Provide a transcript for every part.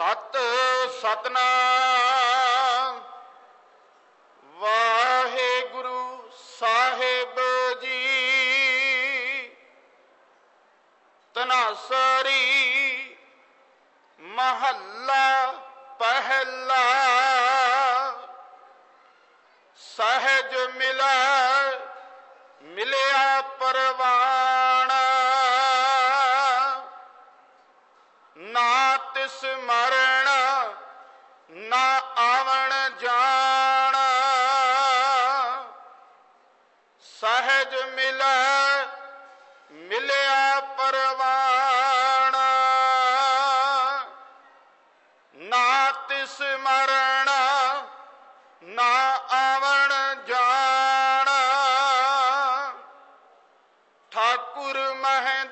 ਤਤ ਸਤਨਾਮ ਵਾਹਿਗੁਰੂ ਸਾਹਿਬ ਜੀ। ਧਨਾਸਰੀ ਮਹੱਲਾ ਪਹਿਲਾ। ਸਹਿਜ ਮਿਲਿਆ ਪਰਵਾਣ, ਨਾ ਤਿਸ ਮਰਨ ਨਾ ਆਵਣ ਜਾਣ। ਸਹਿਜ ਮਿਲਿਆ ਪਰਵਾਣ, ਨਾ ਤਿਸ ਮਰਨ ਨਾ ਆਵਣ ਜਾਣ। ਠਾਕੁਰ ਮਹਿ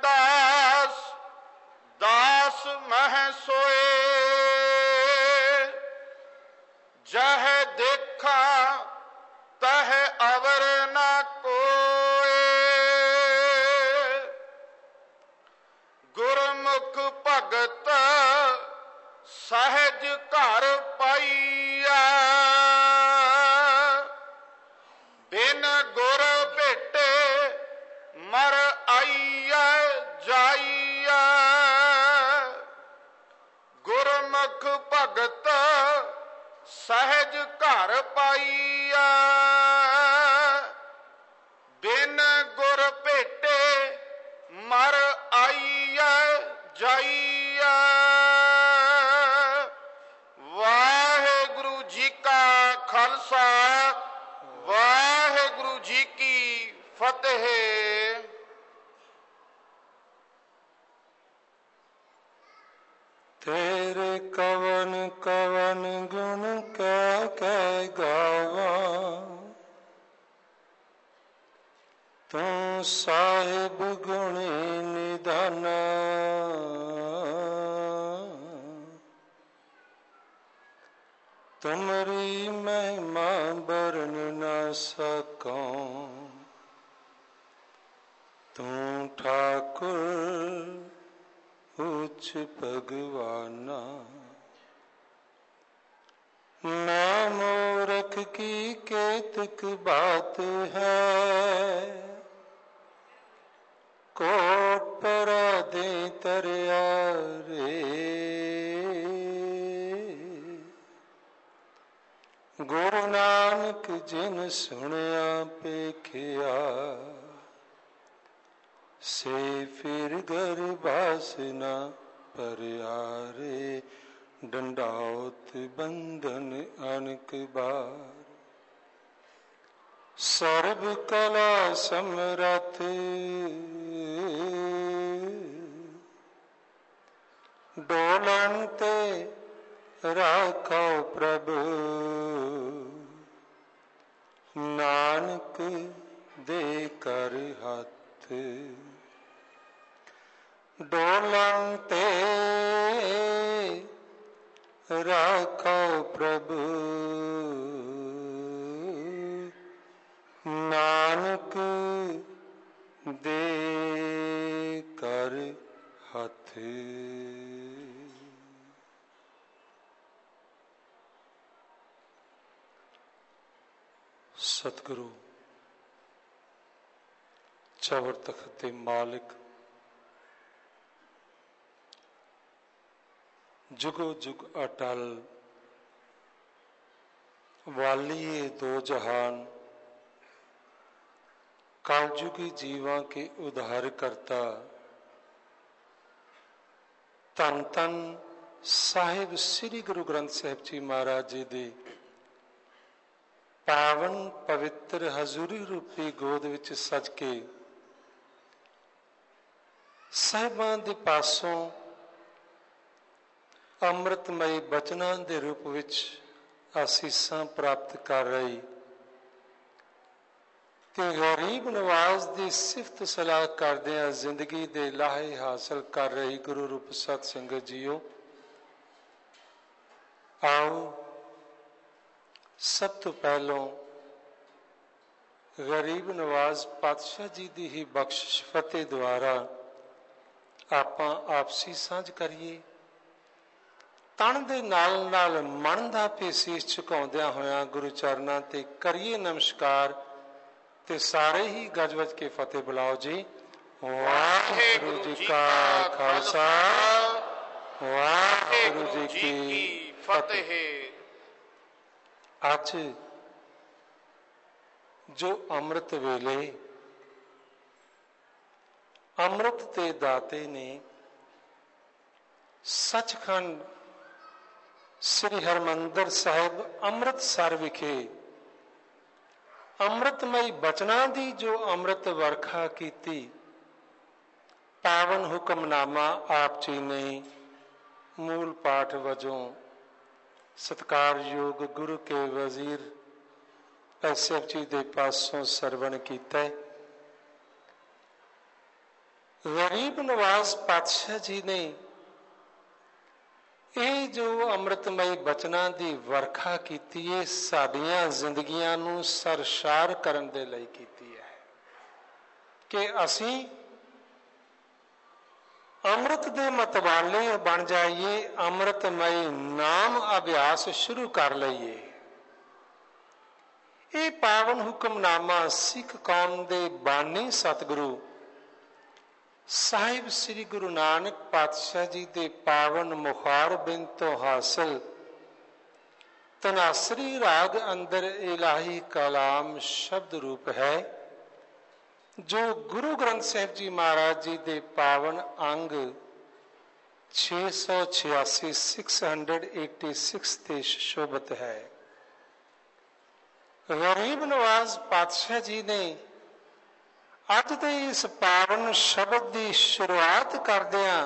ਦਾਸ ਮਹਿ ਸੋਏ, ਜਹ ਦੇਖਾ ਤਹ ਅਵਰ ਨ ਕੋਏ। ਗੁਰਮੁਖ ਭਗਤ ਸਹਿਜ ਘਰ ਪਾਈਆ, ਬਿਨ ਗੁਰ ਭੇਟੇ ਮਰ ਆਈਆ ਜਾਈਆ। ਗੁਰਮੁਖ ਭਗਤ ਸਹਿਜ ਘਰ ਪਾਈਆ, ਬਿਨ ਗੁਰ ਭੇਟੇ ਮਰ ਆਈਆ ਜਾਈਆ। ਵਾਹਿਗੁਰੂ ਜੀ ਕਾ ਖਾਲਸਾ, ਵਾਹਿਗੁਰੂ ਜੀ ਕੀ ਫਤਿਹ। ਤੇਰੇ ਕਵਨ ਕਵਨ ਗੁਣ ਕਹਿ ਕਹਿ ਗਾਵਾਂ, ਤੂੰ ਸਾਹਿਬ ਗੁਣੀ ਨਿਧਾਨ। ਤੁਮਰੀ ਮਹਿਮਾ ਵਰਨ ਨਾ ਸਕੂੰ, ਤੂੰ ਠਾਕੁਰ ਉੱਚ ਭਗਵਾਨਾ। ਮੈਂ ਮੂਰਖ ਕੀ ਕੇਤਕ ਬਾਤ ਹੈ, ਕੋਟ ਪਰਾਧੇ ਤਰਿਆ ਰੇ। ਗੁਰੂ ਨਾਨਕ ਜਿਨ ਸੁਣਿਆ ਪੇਖਿਆ, ਸੇ ਫਿਰ ਗਰਭਾਸ ਨਾ ਪਰਿਆਰੇ। ਡੰਡਾਉਤ ਬੰਧਨ ਅਨਕ ਬਾਰ, ਸਰਬ ਕਲਾ ਸਮਰਥ ਡੋਲਣ ਤੇ ਰਾਖੋ ਪ੍ਰਭੂ। ਨਾਨਕ ਦੇ ਕਰ ਹੱਥ ਡੋਲਣ ਤੇ ਰਾਖੋ ਪ੍ਰਭੂ। ਨਾਨਕ ਦੇ ਕਰ ਹੱਥ। ਸਤਿਗੁਰੂ ਚੌਰ ਤਖਤ ਦੇ ਮਾਲਿਕ, ਜੁਗੋ ਜੁਗ ਅਟਲ, ਵਾਲੀਏ ਦੋ ਜਹਾਨ, कलयुगी जीवा के उद्धार करता, धन धन साहिब श्री गुरु ग्रंथ साहिब जी महाराज जी दे पावन पवित्र हजूरी रूपी गोद विच सज के साहिबां दे पासों अमृतमय बचनां दे रूप विच आसीसां प्राप्त कर रही ते गरीब नवाज की सिफत सलाह करदियां जिंदगी दे लाहे हासिल कर रही गुरु रूप सत संगत जीओ, आओ सब तो पहलों गरीब नवाज पातशाह जी की ही बख्शिश फतेह द्वारा आपां आपसी सांझ करिए ਤਨ ਦੇ ਨਾਲ ਨਾਲ ਮਨ ਦਾ ਵੀ ਸੀਸ ਝੁਕਾਉਂਦਿਆਂ ਹੋਇਆਂ ਗੁਰੂ ਚਰਨਾਂ ਤੇ ਕਰੀਏ ਨਮਸਕਾਰ ਤੇ ਸਾਰੇ ਹੀ ਗੱਜ ਵੱਜ ਕੇ ਫਤਿਹ ਬੁਲਾਓ ਜੀ। ਵਾਹਿਗੁਰੂ ਜੀ ਕਾ ਖਾਲਸਾ, ਵਾਹਿਗੁਰੂ ਜੀ ਕੀ ਫਤਿਹ। ਅੱਜ ਜੋ ਅੰਮ੍ਰਿਤ ਵੇਲੇ ਅੰਮ੍ਰਿਤ ਦੇ ਦਾਤੇ ਨੇ ਸੱਚਖੰਡ ਸ੍ਰੀ ਹਰਿਮੰਦਰ ਸਾਹਿਬ ਅੰਮ੍ਰਿਤਸਰ ਵਿਖੇ ਅੰਮ੍ਰਿਤਮਈ ਬਚਨਾਂ ਦੀ ਜੋ ਅੰਮ੍ਰਿਤ ਵਰਖਾ ਕੀਤੀ, ਪਾਵਨ ਹੁਕਮਨਾਮਾ ਆਪ ਜੀ ਨੇ ਮੂਲ ਪਾਠ ਵਜੋਂ ਸਤਿਕਾਰਯੋਗ ਗੁਰੂ ਕੇ ਵਜ਼ੀਰ ਐਸਐਫ ਜੀ ਦੇ ਪਾਸੋਂ ਸਰਵਣ ਕੀਤਾ। ਗਰੀਬ ਨਵਾਜ਼ ਪਾਤਸ਼ਾਹ ਜੀ ਨੇ ਇਹ ਜੋ ਅੰਮ੍ਰਿਤਮਈ ਬਚਨਾਂ ਦੀ ਵਰਖਾ ਕੀਤੀ ਹੈ, ਸਾਡੀਆਂ ਜ਼ਿੰਦਗੀਆਂ ਨੂੰ ਸਰਸ਼ਾਰ ਕਰਨ ਦੇ ਲਈ ਕੀਤੀ ਹੈ ਕਿ ਅਸੀਂ ਅੰਮ੍ਰਿਤ ਦੇ ਮਤਵਾਲੇ ਬਣ ਜਾਈਏ, ਅੰਮ੍ਰਿਤਮਈ ਨਾਮ ਅਭਿਆਸ ਸ਼ੁਰੂ ਕਰ ਲਈਏ। ਇਹ ਪਾਵਨ ਹੁਕਮਨਾਮਾ ਸਿੱਖ ਕੌਮ ਦੇ ਬਾਨੀ ਸਤਿਗੁਰੂ ਸਾਹਿਬ ਸ੍ਰੀ ਗੁਰੂ ਨਾਨਕ ਪਾਤਸ਼ਾਹ ਜੀ ਦੇ ਪਾਵਨ ਮੁਖਾਰਬਿੰਦ ਤੋਂ ਹਾਸਲ ਤਨਾਸਰੀ ਰਾਗ ਅੰਦਰ ਇਲਾਹੀ ਕਲਾਮ ਸ਼ਬਦ ਰੂਪ ਹੈ, ਜੋ ਗੁਰੂ ਗ੍ਰੰਥ ਸਾਹਿਬ ਜੀ ਮਹਾਰਾਜ ਜੀ ਦੇ ਪਾਵਨ ਅੰਗ 686 686 ਤੇ ਸ਼ੋਭਤ ਹੈ। ਗਰੀਬ ਨਵਾਜ਼ ਪਾਤਸ਼ਾਹ ਜੀ ਨੇ ਅੱਜ ਦੇ ਇਸ ਪਾਵਨ ਸ਼ਬਦ ਦੀ ਸ਼ੁਰੂਆਤ ਕਰਦਿਆਂ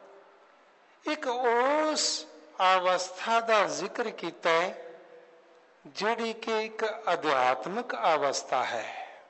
ਇੱਕ ਉਸ ਅਵਸਥਾ ਦਾ ਜ਼ਿਕਰ ਕੀਤਾ ਹੈ ਜਿਹੜੀ ਕਿ ਇੱਕ ਅਧਿਆਤਮਿਕ ਅਵਸਥਾ ਹੈ,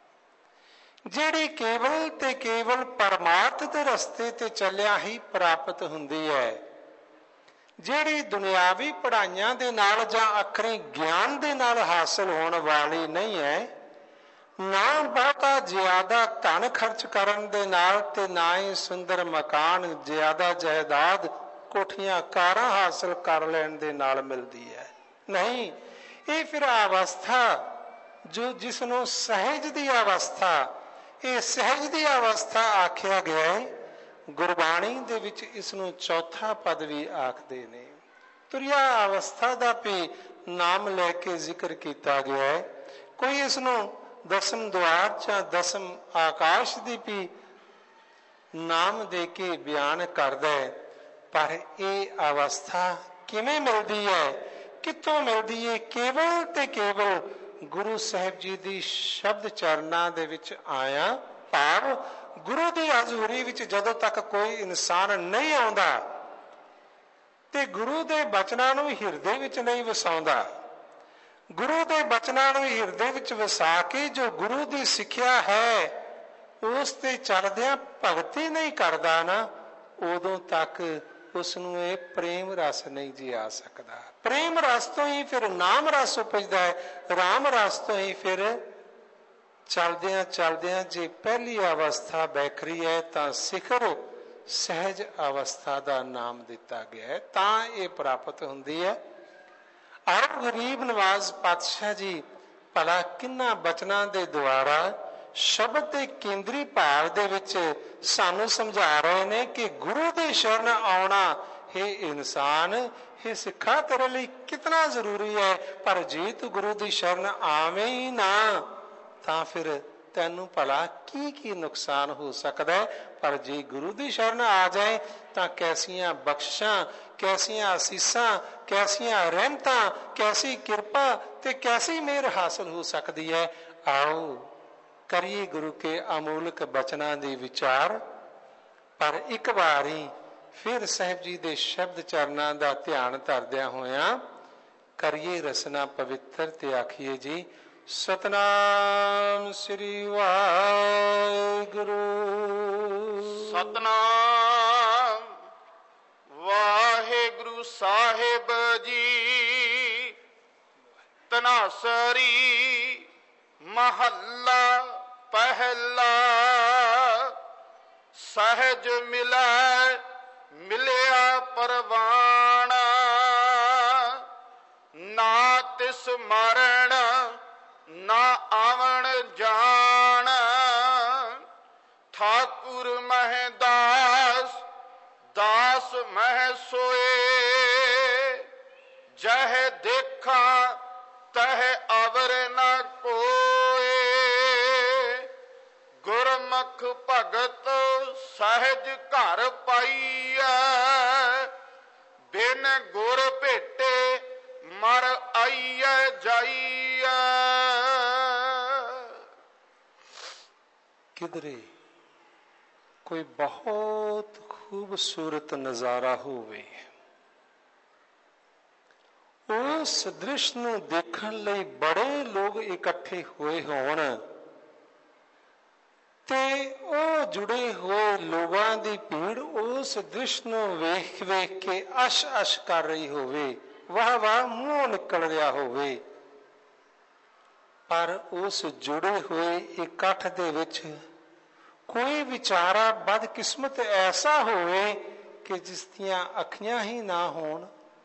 ਜਿਹੜੀ ਕੇਵਲ ਤੇ ਕੇਵਲ ਪਰਮਾਰਥ ਦੇ ਰਸਤੇ ਤੇ ਚੱਲਿਆ ਹੀ ਪ੍ਰਾਪਤ ਹੁੰਦੀ ਹੈ, ਜਿਹੜੀ ਦੁਨਿਆਵੀ ਪੜ੍ਹਾਈਆਂ ਦੇ ਨਾਲ ਜਾਂ ਅਖਰੀ ਗਿਆਨ ਦੇ ਨਾਲ ਹਾਸਲ ਹੋਣ ਵਾਲੀ ਨਹੀਂ ਹੈ। ਨਾ ਬਹੁਤਾ ਜ਼ਿਆਦਾ ਧਨ ਖਰਚ ਕਰਨ ਦੇ ਨਾਲ ਤੇ ਨਾ ਹੀ ਸੁੰਦਰ ਮਕਾਨ, ਜ਼ਿਆਦਾ ਜਾਇਦਾਦ, ਕੋਠੀਆਂ, ਕਾਰਾਂ ਹਾਸਲ ਕਰ ਲੈਣ ਦੇ ਨਾਲ ਮਿਲਦੀ ਹੈ। ਨਹੀਂ, ਇਹ ਫਿਰ ਅਵਸਥਾ ਜੋ ਜਿਸ ਨੂੰ ਸਹਿਜ ਦੀ ਅਵਸਥਾ, ਇਹ ਸਹਿਜ ਦੀ ਅਵਸਥਾ ਆਖਿਆ ਗਿਆ ਹੈ। ਗੁਰਬਾਣੀ ਦੇ ਵਿੱਚ ਇਸ ਨੂੰ ਚੌਥਾ ਪਦ ਵੀ ਆਖਦੇ ਨੇ। ਤੁਰਿਆ ਅਵਸਥਾ ਦਾ ਵੀ ਨਾਮ ਲੈ ਕੇ ਜ਼ਿਕਰ ਕੀਤਾ ਗਿਆ ਹੈ। ਕੋਈ ਇਸ ਨੂੰ ਦਸਮ ਦੁਆਰ ਜਾਂ ਦਸਮ ਆਕਾਸ਼ ਦੀ ਵੀ ਨਾਮ ਦੇ ਕੇ ਬਿਆਨ ਕਰਦਾ ਹੈ। ਪਰ ਇਹ ਅਵਸਥਾ ਕਿਵੇਂ ਮਿਲਦੀ ਹੈ, ਕਿੱਥੋਂ ਮਿਲਦੀ ਹੈ? ਕੇਵਲ ਤੇ ਕੇਵਲ ਗੁਰੂ ਸਾਹਿਬ ਜੀ ਦੀ ਸ਼ਬਦ ਚਰਨਾਂ ਦੇ ਵਿੱਚ ਆਇਆ, ਭਾਵ ਗੁਰੂ ਦੀ ਹਜ਼ੂਰੀ ਵਿੱਚ ਜਦੋਂ ਤੱਕ ਕੋਈ ਇਨਸਾਨ ਨਹੀਂ ਆਉਂਦਾ ਤੇ ਗੁਰੂ ਦੇ ਬਚਨਾਂ ਨੂੰ ਹਿਰਦੇ ਵਿੱਚ ਨਹੀਂ ਵਸਾਉਂਦਾ, ਗੁਰੂ ਦੇ ਬਚਨਾਂ ਨੂੰ ਹਿਰਦੇ ਵਿੱਚ ਵਸਾ ਕੇ ਜੋ ਗੁਰੂ ਦੀ ਸਿੱਖਿਆ ਹੈ ਉਸ ਤੇ ਚੱਲਦਿਆਂ ਭਗਤੀ ਨਹੀਂ ਕਰਦਾ ਨਾ, ਉਦੋਂ ਤੱਕ ਉਸ ਨੂੰ ਇਹ ਪ੍ਰੇਮ ਰਸ ਨਹੀਂ ਜੀ ਆ ਸਕਦਾ। ਪ੍ਰੇਮ ਰਸ ਤੋਂ ਹੀ ਫਿਰ ਨਾਮ ਰਸ ਉਪਜਦਾ ਹੈ, ਰਾਮ ਰਸ ਤੋਂ ਹੀ ਫਿਰ ਚਲਦਿਆਂ ਚਲਦਿਆਂ ਜੇ ਪਹਿਲੀ ਅਵਸਥਾ ਬੈਖਰੀ ਹੈ ਤਾਂ ਸਿਖਰ ਸਹਿਜ ਅਵਸਥਾ ਦਾ ਨਾਮ ਦਿੱਤਾ ਗਿਆ ਹੈ, ਤਾਂ ਇਹ ਪ੍ਰਾਪਤ ਹੁੰਦੀ ਹੈ। ਔਰ ਗਰੀਬ ਨਵਾਜ਼ ਪਾਤਸ਼ਾਹ ਜੀ ਭਲਾ ਕਿੰਨਾ ਬਚਨਾਂ ਦੇ ਦੁਆਰਾ ਸ਼ਬਦ ਦੇ ਕੇਂਦਰੀ ਭਾਵ ਦੇ ਵਿੱਚ ਸਾਨੂੰ ਸਮਝਾ ਰਹੇ ਨੇ ਕਿ ਗੁਰੂ ਦੀ ਸ਼ਰਨ ਆਉਣਾ ਹੈ ਇਨਸਾਨ, ਇਹ ਸਿੱਖਾ ਤੇਰੇ ਲਈ ਕਿਤਨਾ ਜ਼ਰੂਰੀ ਹੈ। ਪਰ ਜੇ ਤੂੰ ਗੁਰੂ ਦੀ ਸ਼ਰਨ ਆਵੇਂ ਹੀ ਨਾ ਤਾਂ ਫਿਰ ਤੈਨੂੰ ਭਲਾ ਕੀ ਕੀ ਨੁਕਸਾਨ ਹੋ ਸਕਦਾ ਹੈ। ਪਰ ਜੇ ਗੁਰੂ ਦੀ ਸ਼ਰਨ ਆ ਜਾਏ ਤਾਂ ਕੈਸੀਆਂ ਬਖਸ਼ਿਸ਼ਾਂ, ਕੈਸੀਆਂ ਅਸੀਸਾਂ, ਕੈਸੀਆਂ ਰਹਿਮਤਾਂ, ਕੈਸੀ ਕਿਰਪਾ ਤੇ ਕੈਸੀ ਮਿਹਰ ਹਾਸਲ ਹੋ ਸਕਦੀ ਹੈ। ਆਓ ਕਰੀਏ ਗੁਰੂ ਕੇ ਅਮੋਲਕ ਬਚਨਾਂ ਦੀ ਵਿਚਾਰ। ਪਰ ਇੱਕ ਵਾਰੀ ਫਿਰ ਸਾਹਿਬ ਜੀ ਦੇ ਸ਼ਬਦ ਚਰਨਾਂ ਦਾ ਧਿਆਨ ਧਰਦਿਆਂ ਹੋਇਆਂ ਕਰੀਏ ਰਸਨਾ ਪਵਿੱਤਰ ਤੇ ਆਖੀਏ ਜੀ ਸਤਨਾਮ ਸ੍ਰੀ ਵਾਹਿਗੁਰੂ। ਸਤਨਾਮ ਵਾਹਿਗੁਰੂ ਸਾਹਿਬ ਜੀ। ਤਨਾਸਰੀ ਮਹੱਲਾ ਪਹਿਲਾ। ਸਹਿਜ ਮਿਲੈ ਮਿਲਿਆ ਪਰਵਾਣਾ, ਤਿਸ ਮਾਰਣ ਨਾ ਆਵਣ ਜਾਣ। ਠਾਕੁਰ ਮਹਿ ਦਾਸ ਦਾਸ ਮਹਿ ਸੋਏ। ਜਹ ਦੇਖਾਂ ਤਹ ਅਵਰ ਨ ਕੋਏ। ਗੁਰਮੁਖ ਭਗਤ ਸਹਿਜ ਘਰ ਪਾਈਐ। ਬਿਨ ਗੁਰ ਭੇਟੇ ਮਰ ਆਈਐ ਜਾਈਐ। ਕਿਧਰੇ ਕੋਈ ਬਹੁਤ ਖੂਬਸੂਰਤ ਨਜ਼ਾਰਾ ਹੋਵੇ, ਉਸ ਦ੍ਰਿਸ਼ ਨੂੰ ਦੇਖਣ ਲਈ ਬੜੇ ਲੋਕ ਇਕੱਠੇ ਹੋਏ ਹੋਣ ਤੇ ਉਹ ਜੁੜੇ ਹੋਏ ਲੋਕਾਂ ਦੀ ਭੀੜ ਉਸ ਦ੍ਰਿਸ਼ ਨੂੰ ਵੇਖ ਵੇਖ ਕੇ ਅਸ਼ ਅਸ਼ ਕਰ ਰਹੀ ਹੋਵੇ, ਵਾਹ ਵਾਹ ਮੂੰਹੋਂ ਨਿਕਲ ਰਿਹਾ ਹੋਵੇ, ਪਰ ਉਸ ਜੁੜੇ ਹੋਏ ਇਕੱਠ ਦੇ ਵਿੱਚ ਕੋਈ ਵਿਚਾਰਾ ਬਦਕਿਸਮਤ ਐਸਾ ਹੋਵੇ ਕਿ ਜਿਸ ਦੀਆਂ ਅੱਖੀਆਂ ਹੀ ਨਾ ਹੋਣ।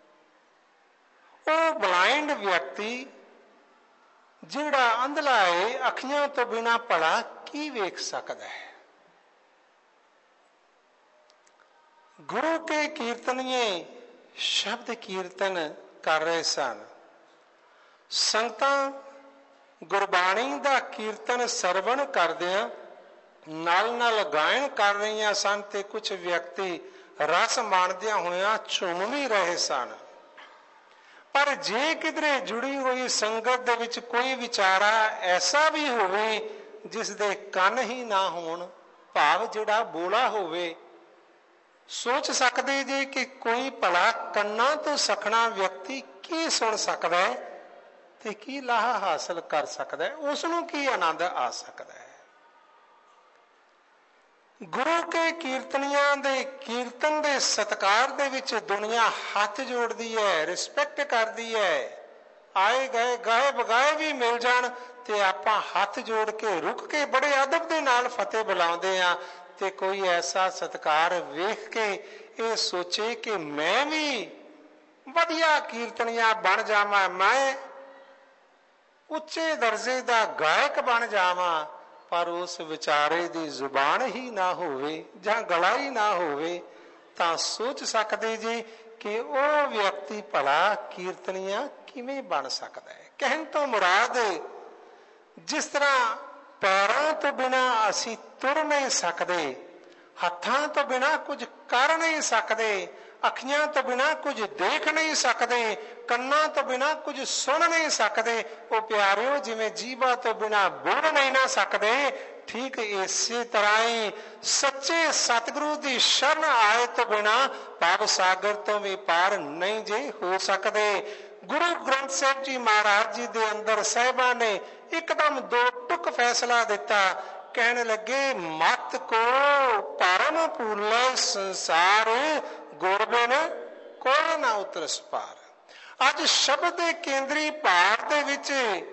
ਉਹ ਬਲਾਈਂਡ ਵਿਅਕਤੀ ਜਿਹੜਾ ਅੰਧਲਾ ਹੈ, ਅੱਖੀਆਂ ਤੋਂ ਬਿਨਾਂ ਭਲਾ ਕੀ ਵੇਖ ਸਕਦਾ ਹੈ। ਗੁਰੂ ਕੇ ਕੀਰਤਨੀਏ ਸ਼ਬਦ ਕੀਰਤਨ ਕਰ ਰਹੇ ਸਨ। ਸੰਗਤਾਂ ਗੁਰਬਾਣੀ ਦਾ ਕੀਰਤਨ ਸਰਵਣ ਕਰਦਿਆਂ ਨਾਲ ਨਾਲ ਗਾਇਨ ਕਰ ਰਹੀਆਂ ਸਨ ਤੇ ਕੁਝ ਵਿਅਕਤੀ ਰਸ ਮਾਣਦਿਆਂ ਹੋਇਆਂ ਝੂਮ ਵੀ ਰਹੇ ਸਨ। ਪਰ ਜੇ ਕਿਧਰੇ ਜੁੜੀ ਹੋਈ ਸੰਗਤ ਦੇ ਵਿੱਚ ਕੋਈ ਵਿਚਾਰਾ ਐਸਾ ਵੀ ਹੋਵੇ ਜਿਸ ਦੇ ਕੰਨ ਹੀ ਨਾ ਹੋਣ, ਭਾਵ ਜਿਹੜਾ ਬੋਲਾ ਹੋਵੇ, ਸੋਚ ਸਕਦੇ ਜੇ ਕਿ ਕੋਈ ਭਲਾ ਕੰਨਾਂ ਤੋਂ ਸਖਣਾ ਵਿਅਕਤੀ ਕੀ ਸੁਣ ਸਕਦਾ ਹੈ ਤੇ ਕੀ ਲਾਹਾ ਹਾਸਲ ਕਰ ਸਕਦਾ ਹੈ, ਉਸ ਨੂੰ ਕੀ ਆਨੰਦ ਆ ਸਕਦਾ ਹੈ। ਗੁਰੂ ਕੇ ਕੀਰਤਨੀਆਂ ਦੇ ਕੀਰਤਨ ਦੇ ਸਤਿਕਾਰ ਦੇ ਵਿੱਚ ਦੁਨੀਆ ਹੱਥ ਜੋੜਦੀ ਹੈ, ਰਿਸਪੈਕਟ ਕਰਦੀ ਹੈ। ਆਏ ਗਏ ਗਾਏ ਬਗਾਏ ਵੀ ਮਿਲ ਜਾਣ ਤੇ ਆਪਾਂ ਹੱਥ ਜੋੜ ਕੇ ਰੁਕ ਕੇ ਬੜੇ ਅਦਬ ਦੇ ਨਾਲ ਫਤਿਹ ਬੁਲਾਉਂਦੇ ਆ ਤੇ ਕੋਈ ਐਸਾ ਸਤਿਕਾਰ ਵੇਖ ਕੇ ਇਹ ਸੋਚੇ ਕਿ ਮੈਂ ਵੀ ਵਧੀਆ ਕੀਰਤਨੀਆ ਬਣ ਜਾਵਾਂ, ਮੈਂ ਉੱਚੇ ਦਰਜੇ ਦਾ ਗਾਇਕ ਬਣ ਜਾਵਾਂ, ਪਰ ਉਸ ਵਿਚਾਰੇ ਦੀ ਜ਼ੁਬਾਨ ਹੀ ਨਾ ਹੋਵੇ ਜਾਂ ਗਲਾ ਹੀ ਨਾ ਹੋਵੇ, ਤਾਂ ਸੋਚ ਸਕਦੇ ਜੀ ਕਿ ਉਹ ਵਿਅਕਤੀ ਭਲਾ ਕੀਰਤਨੀਆ ਕਿਵੇਂ ਬਣ ਸਕਦਾ ਹੈ। ਕਹਿਣ ਤੋਂ ਮੁਰਾਦ ਜਿਸ ਤਰ੍ਹਾਂ ਪੈਰਾਂ ਤੋਂ ਬਿਨਾਂ ਅਸੀਂ ਤੁਰ ਨਹੀਂ ਸਕਦੇ, ਹੱਥਾਂ ਤੋਂ ਬਿਨਾਂ ਕੁਝ ਕਰ ਨਹੀਂ ਸਕਦੇ, ਅੱਖੀਆਂ ਤੋਂ ਬਿਨਾਂ ਕੁਝ ਦੇਖ ਨਹੀਂ ਸਕਦੇ, ਕੰਨਾਂ ਤੋਂ ਬਿਨਾਂ ਕੁਝ ਸੁਣ ਨਹੀਂ ਸਕਦੇ, ਉਹ ਪਿਆਰਿਓ ਜਿਵੇਂ ਜੀਭਾਂ ਤੋਂ ਬਿਨਾਂ ਬੋਲ ਨਹੀਂ ਨਾ ਸਕਦੇ, ਠੀਕ ਇਸੇ ਤਰ੍ਹਾਂ ਹੀ ਸੱਚੇ ਸਤਿਗੁਰੂ ਦੀ ਸ਼ਰਨ ਆਏ ਤੋਂ ਬਿਨਾਂ ਭਵ ਸਾਗਰ ਤੋਂ ਵੀ ਪਾਰ ਨਹੀਂ ਜੇ ਹੋ ਸਕਦੇ। ਗੁਰੂ ਗ੍ਰੰਥ ਸਾਹਿਬ ਜੀ ਮਹਾਰਾਜ ਜੀ ਦੇ ਅੰਦਰ ਸਾਹਿਬਾਂ ਨੇ ਇੱਕਦਮ ਦੋ ਟੁਕ ਫੈਸਲਾ ਦਿੱਤਾ। ਕਹਿਣ ਲੱਗੇ ਮਤ ਕੋ ਪਰਮ ਭੂਲੇ ਸੰਸਾਰ, ਗੁਰ ਬਿਨ ਕੋਈ ਨਾ ਉਤਰਸ ਪਾਰ। ਅੱਜ ਸ਼ਬਦ ਦੇ ਕੇਂਦਰੀ ਭਾਗ ਦੇ ਵਿੱਚ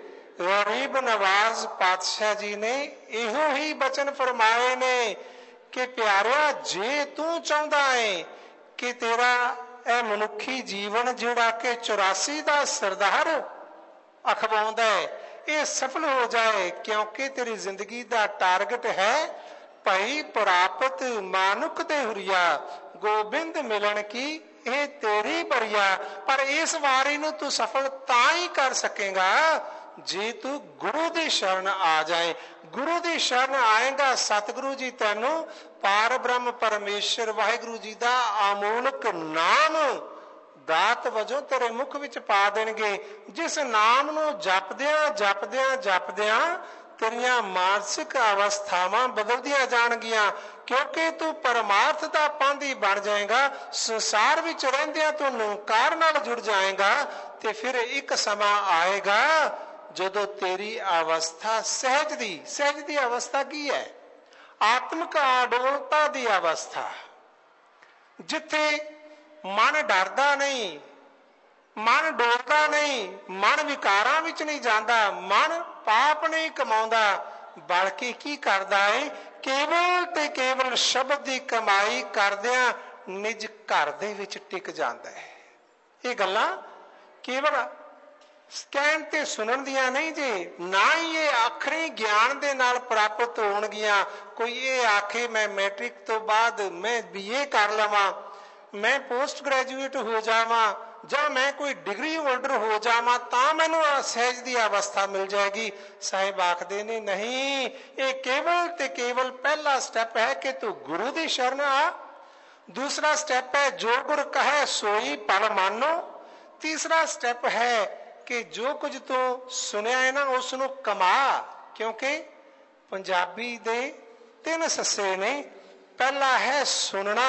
ਗਰੀਬ ਨਵਾਜ਼ ਪਾਤਸ਼ਾਹ ਜੀ ਨੇ ਇਹੋ ਹੀ ਬਚਨ ਫਰਮਾਏ ਨੇ ਕਿ ਪਿਆਰਿਆ, ਜੇ ਤੂੰ ਚਾਹੁੰਦਾ ਹੈ ਕਿ ਤੇਰਾ ਇਹ ਮਨੁੱਖੀ ਜੀਵਨ ਜਿਹੜਾ ਕਿ 84 ਦਾ ਸਰਦਾਰ ਅਖਵਾਉਂਦਾ ਹੈ ਇਹ ਸਫਲ ਹੋ ਜਾਏ, ਕਿਉਂਕਿ ਤੇਰੀ ਜ਼ਿੰਦਗੀ ਦਾ ਟਾਰਗੇਟ ਹੈ ਭਈ ਪ੍ਰਾਪਤ ਮਾਨੁਖ ਤੇ ਹੁਰੀਆ, ਗੋਬਿੰਦ ਮਿਲਣ ਕੀ ਇਹ ਤੇਰੀ ਬਰੀਆ। ਪਰ ਇਸ ਵਾਰੀ ਨੂੰ ਤੂੰ ਸਫਲ ਤਾਂ ਹੀ ਕਰ ਸਕੇਗਾ ਜੇ ਤੂੰ ਗੁਰੂ ਦੀ ਸ਼ਰਨ ਆ ਜਾਏ। ਗੁਰੂ ਦੀ ਸ਼ਰਨ ਆਏਗਾ, ਸਤਿਗੁਰੂ ਜੀ ਤੈਨੂੰ ਪਾਰ ਬ੍ਰਹਮ ਪਰਮੇਸ਼ਰ ਵਾਹਿਗੁਰੂ ਜੀ ਦਾ ਅਮੋਲਕ ਨਾਮ ਦਾਤ ਵਜੋਂ ਤੇਰੇ ਮੁਖ ਵਿੱਚ ਪਾ ਦੇਣਗੇ। ਜਿਸ ਨਾਮ ਨੂੰ ਜਪਦਿਆਂ ਜਪਦਿਆਂ ਜਪਦਿਆਂ ਤੇਰੀਆਂ ਮਾਨਸਿਕ ਅਵਸਥਾਵਾਂ ਬਦਲਦੀਆਂ ਜਾਣਗੀਆਂ, ਕਿਉਂਕਿ ਤੂੰ ਪਰਮਾਰਥ ਦਾ ਪਾਂਧੀ ਬਣ ਜਾਏਗਾ। ਸੰਸਾਰ ਵਿੱਚ ਰਹਿੰਦਿਆਂ ਤੂੰ ਨਿਰੰਕਾਰ ਨਾਲ ਜੁੜ ਜਾਏਗਾ ਤੇ ਫਿਰ ਇੱਕ ਸਮਾਂ ਆਏਗਾ ਜਦੋਂ ਤੇਰੀ ਅਵਸਥਾ ਸਹਿਜ ਦੀ ਅਵਸਥਾ ਕੀ ਹੈ? ਆਤਮਿਕ ਅਡੋਲਤਾ ਦੀ ਅਵਸਥਾ, ਜਿੱਥੇ ਮਨ ਡਰਦਾ ਨਹੀਂ, ਮਨ ਡੋਲਦਾ ਨਹੀਂ, ਮਨ ਵਿਕਾਰਾਂ ਵਿੱਚ ਨਹੀਂ ਜਾਂਦਾ, ਮਨ ਪਾਪ ਨਹੀਂ ਕਮਾਉਂਦਾ, ਬਲਕਿ ਕੀ ਕਰਦਾ ਹੈ? ਕੇਵਲ ਤੇ ਕੇਵਲ ਸ਼ਬਦ ਦੀ ਕਮਾਈ ਕਰਦਿਆਂ ਨਿਜ ਘਰ ਦੇ ਵਿੱਚ ਟਿਕ ਜਾਂਦਾ ਹੈ। ਇਹ ਗੱਲਾਂ ਕੇਵਲ ਕਹਿਣ ਤੇ ਸੁਣਨ ਦੀਆਂ ਨਹੀਂ ਜੀ, ਨਾ ਹੀ ਇਹ ਆਖਰੀ ਗਿਆਨ ਦੇ ਨਾਲ ਪ੍ਰਾਪਤ ਹੋਣਗੀਆਂ। ਕੋਈ ਇਹ ਆਖੇ ਮੈਂ ਮੈਟ੍ਰਿਕ ਤੋਂ ਬਾਅਦ ਮੈਂ BA ਕਰ ਲਵਾਂ, ਮੈਂ ਪੋਸਟ ਗ੍ਰੈਜੂਏਟ ਹੋ ਜਾਵਾਂ, ਜਾਂ ਮੈਂ ਕੋਈ ਡਿਗਰੀ ਹੋਲਡਰ ਹੋ ਜਾਵਾਂ ਤਾਂ ਮੈਨੂੰ ਸਹਿਜ ਦੀ ਅਵਸਥਾ ਮਿਲ ਜਾਏਗੀ। ਸਾਹਿਬ ਆਖਦੇ ਨੇ ਨਹੀਂ, ਇਹ ਕੇਵਲ ਤੇ ਕੇਵਲ ਪਹਿਲਾ ਸਟੈਪ ਹੈ ਕਿ ਤੂੰ ਗੁਰੂ ਦੀ ਸ਼ਰਨ ਆ। ਦੂਸਰਾ ਸਟੈਪ ਹੈ ਜੋ ਗੁਰ ਕਹੈ ਸੋਈ ਪਲ ਮਾਨੋ। ਤੀਸਰਾ ਸਟੈਪ ਹੈ ਕਿ ਜੋ ਕੁਝ ਤੂੰ ਸੁਣਿਆ ਹੈ ਨਾ ਉਸ ਨੂੰ ਕਮਾ। ਕਿਉਂਕਿ ਪੰਜਾਬੀ ਦੇ 3 ਸੱਸੇ ਨੇ। ਪਹਿਲਾ ਹੈ ਸੁਣਨਾ,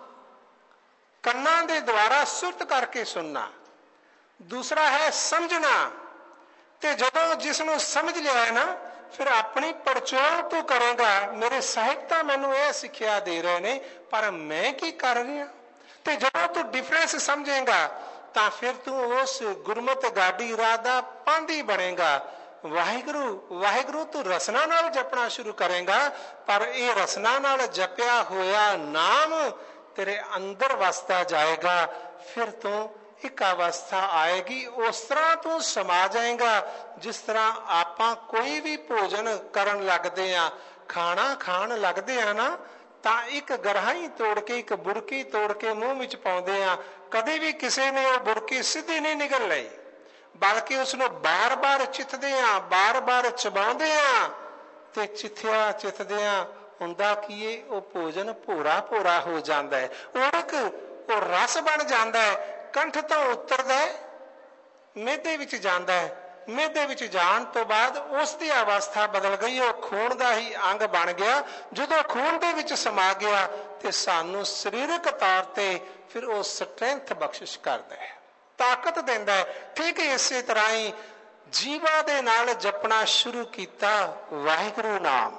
ਕੰਨਾਂ ਦੇ ਦੁਆਰਾ ਸੁਰਤ ਕਰਕੇ ਸੁਣਨਾ। ਦੂਸਰਾ ਹੈ ਸਮਝਣਾ, ਤੇ ਜਦੋਂ ਜਿਸ ਨੂੰ ਸਮਝ ਲਿਆ ਹੈ ਨਾ ਫਿਰ ਆਪਣੀ ਪੜਚੋਲ ਤੂੰ ਕਰੇਗਾ। ਮੇਰੇ ਸਾਹਿਬ ਤਾਂ ਮੈਨੂੰ ਇਹ ਸਿੱਖਿਆ ਦੇ ਰਹੇ ਨੇ, ਪਰ ਮੈਂ ਕੀ ਕਰ ਰਿਹਾ। ਤੇ ਜਦੋਂ ਤੂੰ ਡਿਫਰੈਂਸ ਸਮਝੇਗਾ ਤਾਂ ਫਿਰ ਤੂੰ ਉਸ ਗੁਰਮਤਿ ਗਾਡੀ ਰਾਹ ਦਾ ਪਾਂਧੀ ਬਣੇਗਾ। ਵਾਹਿਗੁਰੂ ਵਾਹਿਗੁਰੂ ਤੂੰ ਰਸਨਾ ਨਾਲ ਜਪਣਾ ਸ਼ੁਰੂ ਕਰੇਗਾ, ਪਰ ਇਹ ਰਸਨਾ ਨਾਲ ਜਪਿਆ ਹੋਇਆ ਨਾਮ ਤੇਰੇ ਅੰਦਰ ਵਸਦਾ ਜਾਏਗਾ। ਫਿਰ ਤੂੰ ਇੱਕ ਅਵਸਥਾ ਆਏਗੀ, ਉਸ ਤਰ੍ਹਾਂ ਤੂੰ ਸਮਾ ਜਾਏਗਾ ਜਿਸ ਤਰ੍ਹਾਂ ਆਪਾਂ ਕੋਈ ਵੀ ਭੋਜਨ ਕਰਨ ਲੱਗਦੇ ਆ, ਖਾਣਾ ਖਾਣ ਲੱਗਦੇ ਆ ਨਾ, ਤਾਂ ਇੱਕ ਗਰਾਹੀ ਤੋੜ ਕੇ, ਇੱਕ ਬੁਰਕੀ ਤੋੜ ਕੇ ਮੂੰਹ ਵਿੱਚ ਪਾਉਂਦੇ ਆ। ਕਦੇ ਵੀ ਕਿਸੇ ਨੇ ਉਹ ਬੁਰਕੀ ਸਿੱਧੀ ਨਹੀਂ ਨਿਕਲ ਲਈ, ਬਲਕਿ ਉਸਨੂੰ ਬਾਰ-ਬਾਰ ਚਿੱਥਦੇ ਆ, ਬਾਰ-ਬਾਰ ਚਬਾਉਂਦੇ ਆ, ਤੇ ਚਿੱਥਿਆ ਚਿੱਥਦਿਆਂ ਹੁੰਦਾ ਕੀ ਹੈ, ਉਹ ਭੋਜਨ ਭੋਰਾ ਭੋਰਾ ਹੋ ਜਾਂਦਾ ਹੈ, ਉਹ ਰਸ ਬਣ ਜਾਂਦਾ ਹੈ, ਕੰਠ ਤੋਂ ਉਤਰਦਾ ਹੈ, ਮਿਹਦੇ ਵਿੱਚ ਜਾਂਦਾ ਹੈ। ਮਿਹਦੇ ਵਿੱਚ ਜਾਣ ਤੋਂ ਬਾਅਦ ਉਸ ਦੀ ਅਵਸਥਾ ਬਦਲ ਗਈ, ਉਹ ਖੂਨ ਦਾ ਹੀ ਅੰਗ ਬਣ ਗਿਆ। ਜਦੋਂ ਖੂਨ ਦੇ ਵਿੱਚ ਸਮਾ ਗਿਆ ਤੇ ਸਾਨੂੰ ਸਰੀਰਕ ਤੌਰ ਤੇ ਫਿਰ ਉਹ ਸਟਰੈਂਥ ਬਖਸ਼ਿਸ਼ ਕਰਦਾ ਹੈ, ਤਾਕਤ ਦਿੰਦਾ ਹੈ। ਠੀਕ ਇਸੇ ਤਰ੍ਹਾਂ ਹੀ ਜੀਵਾਂ ਦੇ ਨਾਲ ਜਪਣਾ ਸ਼ੁਰੂ ਕੀਤਾ ਵਾਹਿਗੁਰੂ ਨਾਮ।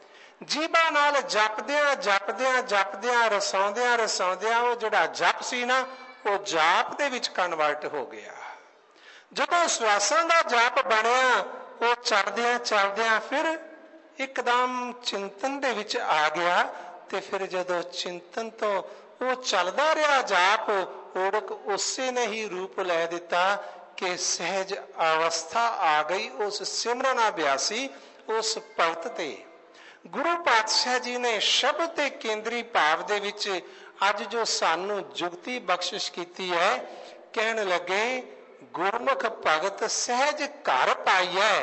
ਜੀਭਾਂ ਨਾਲ ਜਪਦਿਆਂ ਜਪਦਿਆਂ ਜਪਦਿਆਂ ਰਸਾਉਂਦਿਆਂ ਰਸਾਉਂਦਿਆਂ ਉਹ ਜਿਹੜਾ ਜਪ ਸੀ ਨਾ ਉਹ ਜਾਪ ਦੇ ਵਿੱਚ ਕਨਵਰਟ ਹੋ ਗਿਆ। ਜਦੋਂ ਸਵਾਸਾਂ ਦਾ ਜਾਪ ਬਣਿਆ ਉਹ ਚੜਦਿਆਂ ਚੜਦਿਆਂ ਫਿਰ ਇੱਕਦਮ ਚਿੰਤਨ ਦੇ ਵਿੱਚ ਆ ਗਿਆ। ਤੇ ਫਿਰ ਜਦੋਂ ਚਿੰਤਨ ਤੋਂ ਉਹ ਚੱਲਦਾ ਰਿਹਾ ਜਾਪ, ਓੜਕ ਉਸੇ ਨੇ ਹੀ ਰੂਪ ਲੈ ਦਿੱਤਾ ਕਿ ਸਹਿਜ ਅਵਸਥਾ ਆ ਗਈ ਉਸ ਸਿਮਰਨ ਅਭਿਆਸੀ, ਉਸ ਭਗਤ ਤੇ। ਗੁਰੂ ਪਾਤਸ਼ਾਹ ਜੀ ਨੇ ਸ਼ਬਦ ਤੇ ਕੇਂਦਰੀ ਭਾਵ ਦੇ ਵਿੱਚ ਅੱਜ ਜੋ ਸਾਨੂੰ ਜੁਗਤੀ ਬਖਸ਼ਿਸ਼ ਕੀਤੀ ਹੈ, ਕਹਿਣ ਲੱਗੇ ਗੁਰਮੁਖ ਭਗਤ ਸਹਿਜ ਘਰ ਪਾਈਐ।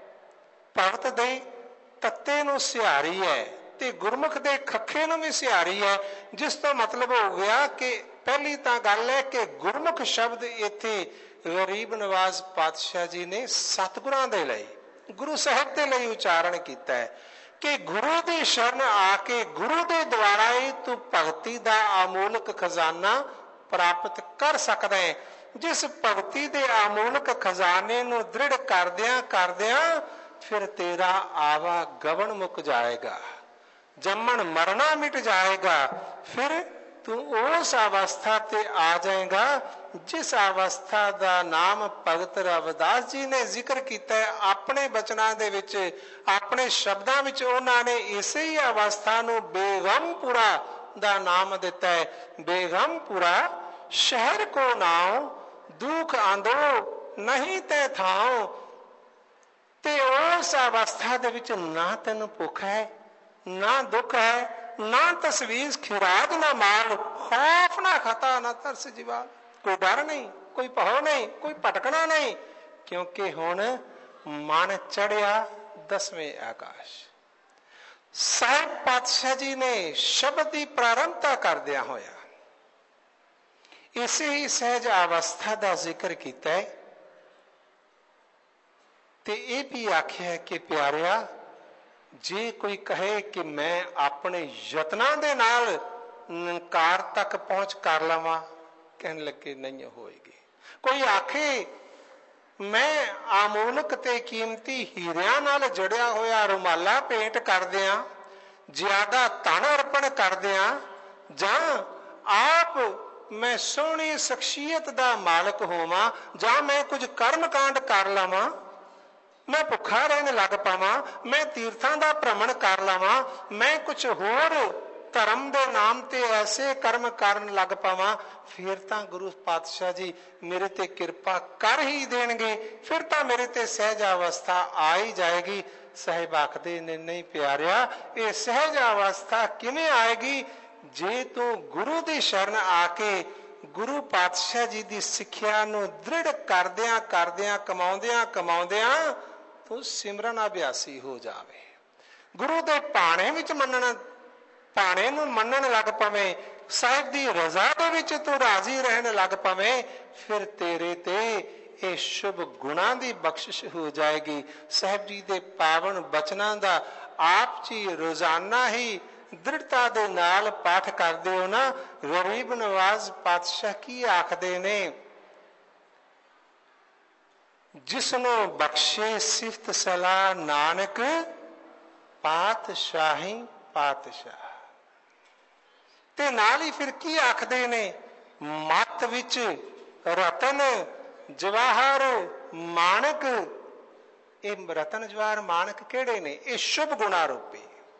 ਭਗਤ ਦੇ ਤੱਤੇ ਨੂੰ ਸਿਹਾਰੀ ਹੈ ਤੇ ਗੁਰਮੁਖ ਦੇ ਖੱਖੇ ਨੂੰ ਵੀ ਸਿਹਾਰੀ ਹੈ, ਜਿਸ ਤੋਂ ਮਤਲਬ ਹੋ ਗਿਆ ਕਿ ਪਹਿਲੀ ਤਾਂ ਗੱਲ ਹੈ ਕਿ ਗੁਰਮੁਖ ਸ਼ਬਦ ਇੱਥੇ ਗਰੀਬ ਨਵਾਜ਼ ਪਾਤਸ਼ਾਹ ਜੀ ਨੇ ਸਤਿਗੁਰਾਂ ਦੇ ਲਈ, ਗੁਰੂ ਸਾਹਿਬ ਦੇ ਲਈ ਉਚਾਰਨ ਕੀਤਾ ਹੈ ਕਿ ਗੁਰੂ ਦੀ ਸ਼ਰਨ ਆ ਕੇ ਗੁਰੂ ਦੇ ਦੁਆਰਾ ਹੀ ਤੂੰ ਭਗਤੀ ਦਾ ਅਮੋਲਕ ਖਜ਼ਾਨਾ ਪ੍ਰਾਪਤ ਕਰ ਸਕਦਾ ਹੈ। ਜਿਸ ਭਗਤੀ ਦੇ ਅਮੋਲਕ ਖਜ਼ਾਨੇ ਨੂੰ ਦ੍ਰਿੜ ਕਰਦਿਆਂ ਕਰਦਿਆਂ ਫਿਰ ਤੇਰਾ ਆਵਾ ਗਵਨ ਮੁੱਕ ਜਾਏਗਾ, ਜੰਮਣ ਮਰਨਾ ਮਿਟ ਜਾਏਗਾ। ਫਿਰ ਤੂੰ ਉਸ ਅਵਸਥਾ ਤੇ ਆ ਜਾਏਗਾ ਜਿਸ ਅਵਸਥਾ ਦਾ ਨਾਮ ਭਗਤ ਰਵਿਦਾਸ ਜੀ ਨੇ ਜ਼ਿਕਰ ਕੀਤਾ ਹੈ ਆਪਣੇ ਬਚਨਾਂ ਦੇ ਵਿੱਚ, ਆਪਣੇ ਸ਼ਬਦਾਂ ਵਿੱਚ। ਉਹਨਾਂ ਨੇ ਇਸੇ ਹੀ ਅਵਸਥਾ ਨੂੰ ਬੇਗਮਪੁਰਾ ਦਾ ਨਾਮ ਦਿੱਤਾ ਹੈ। ਬੇਗਮਪੁਰਾ ਸ਼ਹਿਰ ਕੋ ਨਾਉ ਦੁਖ ਆਂਦੋ ਨਹੀਂ ਤੇ ਥਾਉ। ਤੇ ਉਸ ਅਵਸਥਾ ਦੇ ਵਿੱਚ ਨਾ ਤੈਨੂੰ ਭੁੱਖ ਹੈ, ਨਾ ਦੁੱਖ ਹੈ, ਨਾ ਤਸਵੀਰ ਖਿਰਾਜ ਨਾ ਮਾਲ, ਖੌਫ ਨਾ ਖਤਾ ਨਾ ਤਰਸ ਜੀਵਾ। ਕੋਈ ਡਰ ਨਹੀਂ, ਕੋਈ ਭਉ ਨਹੀਂ, ਕੋਈ ਭਟਕਣਾ ਨਹੀਂ, ਕਿਉਂਕਿ ਹੁਣ ਮਨ ਚੜਿਆ 10ਵੇਂ ਆਕਾਸ਼। ਸਾਹਿਬ ਪਾਤਸ਼ਾਹ ਜੀ ਨੇ ਸ਼ਬਦ ਦੀ ਪ੍ਰਾਰੰਭਤਾ ਕਰਦਿਆਂ ਹੋਇਆ ਇਸੇ ਹੀ ਸਹਿਜ ਅਵਸਥਾ ਦਾ ਜ਼ਿਕਰ ਕੀਤਾ ਹੈ ਤੇ ਇਹ ਵੀ ਆਖਿਆ ਕਿ ਪਿਆਰਿਆ, ਜੇ ਕੋਈ ਕਹੇ ਕਿ ਮੈਂ ਆਪਣੇ ਯਤਨਾਂ ਦੇ ਨਾਲ ਨਿਰੰਕਾਰ ਤੱਕ ਪਹੁੰਚ ਕਰ ਲਵਾਂ, ਕਹਿਣ ਲੱਗੇ ਨਹੀਂ ਹੋਏਗੀ। ਕੋਈ ਆਖੇ ਮੈਂ ਅਮੋਲਕ ਤੇ ਕੀਮਤੀ ਹੀਰਿਆਂ ਨਾਲ ਜੜਿਆ ਹੋਇਆ ਰੁਮਾਲਾ ਭੇਂਟ ਕਰਦਿਆਂ, ਜ਼ਿਆਦਾ ਧਨ ਅਰਪਣ ਕਰਦਿਆਂ, ਜਾਂ ਆਪ ਮੈਂ ਸੋਹਣੀ ਸ਼ਖਸੀਅਤ ਦਾ ਮਾਲਕ ਹੋਵਾਂ, ਜਾਂ ਮੈਂ ਕੁਝ ਕਰਮ ਕਾਂਡ ਕਰ ਲਵਾਂ, ਮੈਂ ਭੁੱਖਾ ਰਹਿਣ ਲੱਗ ਪਾਵਾਂ, ਮੈਂ ਤੀਰਥਾਂ ਦਾ ਭ੍ਰਮਣ ਕਰ ਲਵਾਂ, ਮੈਂ ਕੁਝ ਹੋਰ ਧਰਮ ਦੇ ਨਾਮ ਤੇ ਐਸੇ ਕਰਮ ਕਰਨ ਲੱਗ ਪਾਵਾਂ, ਫਿਰ ਤਾਂ ਗੁਰੂ ਪਾਤਸ਼ਾਹ ਜੀ ਮੇਰੇ ਤੇ ਕਿਰਪਾ ਕਰ ਹੀ ਦੇਣਗੇ, ਫਿਰ ਤਾਂ ਮੇਰੇ ਤੇ ਸਹਿਜ ਅਵਸਥਾ ਆ ਹੀ ਜਾਏਗੀ। ਸਾਹਿਬ ਆਖਦੇ ਨੇ, ਨਹੀਂ ਪਿਆਰਿਆ, ਇਹ ਸਹਿਜ ਅਵਸਥਾ ਕਿਵੇਂ ਆਏਗੀ? ਜੇ ਤੂੰ ਗੁਰੂ ਦੀ ਸ਼ਰਨ ਆ ਕੇ ਗੁਰੂ ਪਾਤਸ਼ਾਹ ਜੀ ਦੀ ਸਿੱਖਿਆ ਨੂੰ ਦ੍ਰਿੜ ਕਰਦਿਆਂ ਕਰਦਿਆਂ ਕਮਾਉਂਦਿਆਂ ਤੂੰ ਸਿਮਰਨ ਅਭਿਆਸੀ ਹੋ ਜਾਵੇ, ਗੁਰੂ ਦੇ ਭਾਣੇ ਵਿੱਚ ਭਾਣੇ ਨੂੰ ਮੰਨਣ ਲੱਗ ਪਵੇਂ, ਸਾਹਿਬ ਦੀ ਰਜ਼ਾ ਦੇ ਵਿੱਚ ਤੂੰ ਰਾਜ਼ੀ ਰਹਿਣ ਲੱਗ ਪਵੇਂ, ਫਿਰ ਤੇਰੇ ਤੇ ਇਹ ਸ਼ੁਭ ਗੁਣਾਂ ਦੀ ਬਖਸ਼ਿਸ਼ ਹੋ ਜਾਏਗੀ। ਸਾਹਿਬ ਜੀ ਦੇ ਪਾਵਨ ਬਚਨਾਂ ਦਾ ਆਪ ਜੀ ਰੋਜ਼ਾਨਾ ਹੀ ਦ੍ਰਿੜਤਾ ਦੇ ਨਾਲ ਪਾਠ ਕਰਦੇ ਹੋ ਨਾ। ਗਰੀਬ ਨਵਾਜ਼ ਪਾਤਸ਼ਾਹ ਕੀ ਆਖਦੇ ਨੇ? ਜਿਸਨੂੰ ਬਖਸ਼ੇ ਸਿਫਤ ਸਲਾਹ ਨਾਨਕ, ਪਾਤਸ਼ਾਹੀ ਪਾਤਸ਼ਾਹ। ਤੇ ਨਾਲ ਹੀ ਫਿਰ ਕੀ ਆਖਦੇ ਨੇ? ਮੱਤ ਵਿੱਚ ਰਤਨ ਜਵਾਹਰ ਮਾਣਕ। ਇਹ ਰਤਨ ਜਵਾਹਰ ਮਾਣਕ ਕਿਹੜੇ ਨੇ? ਇਹ ਸ਼ੁਭ ਗੁਣਾ ਰੂਪੀ।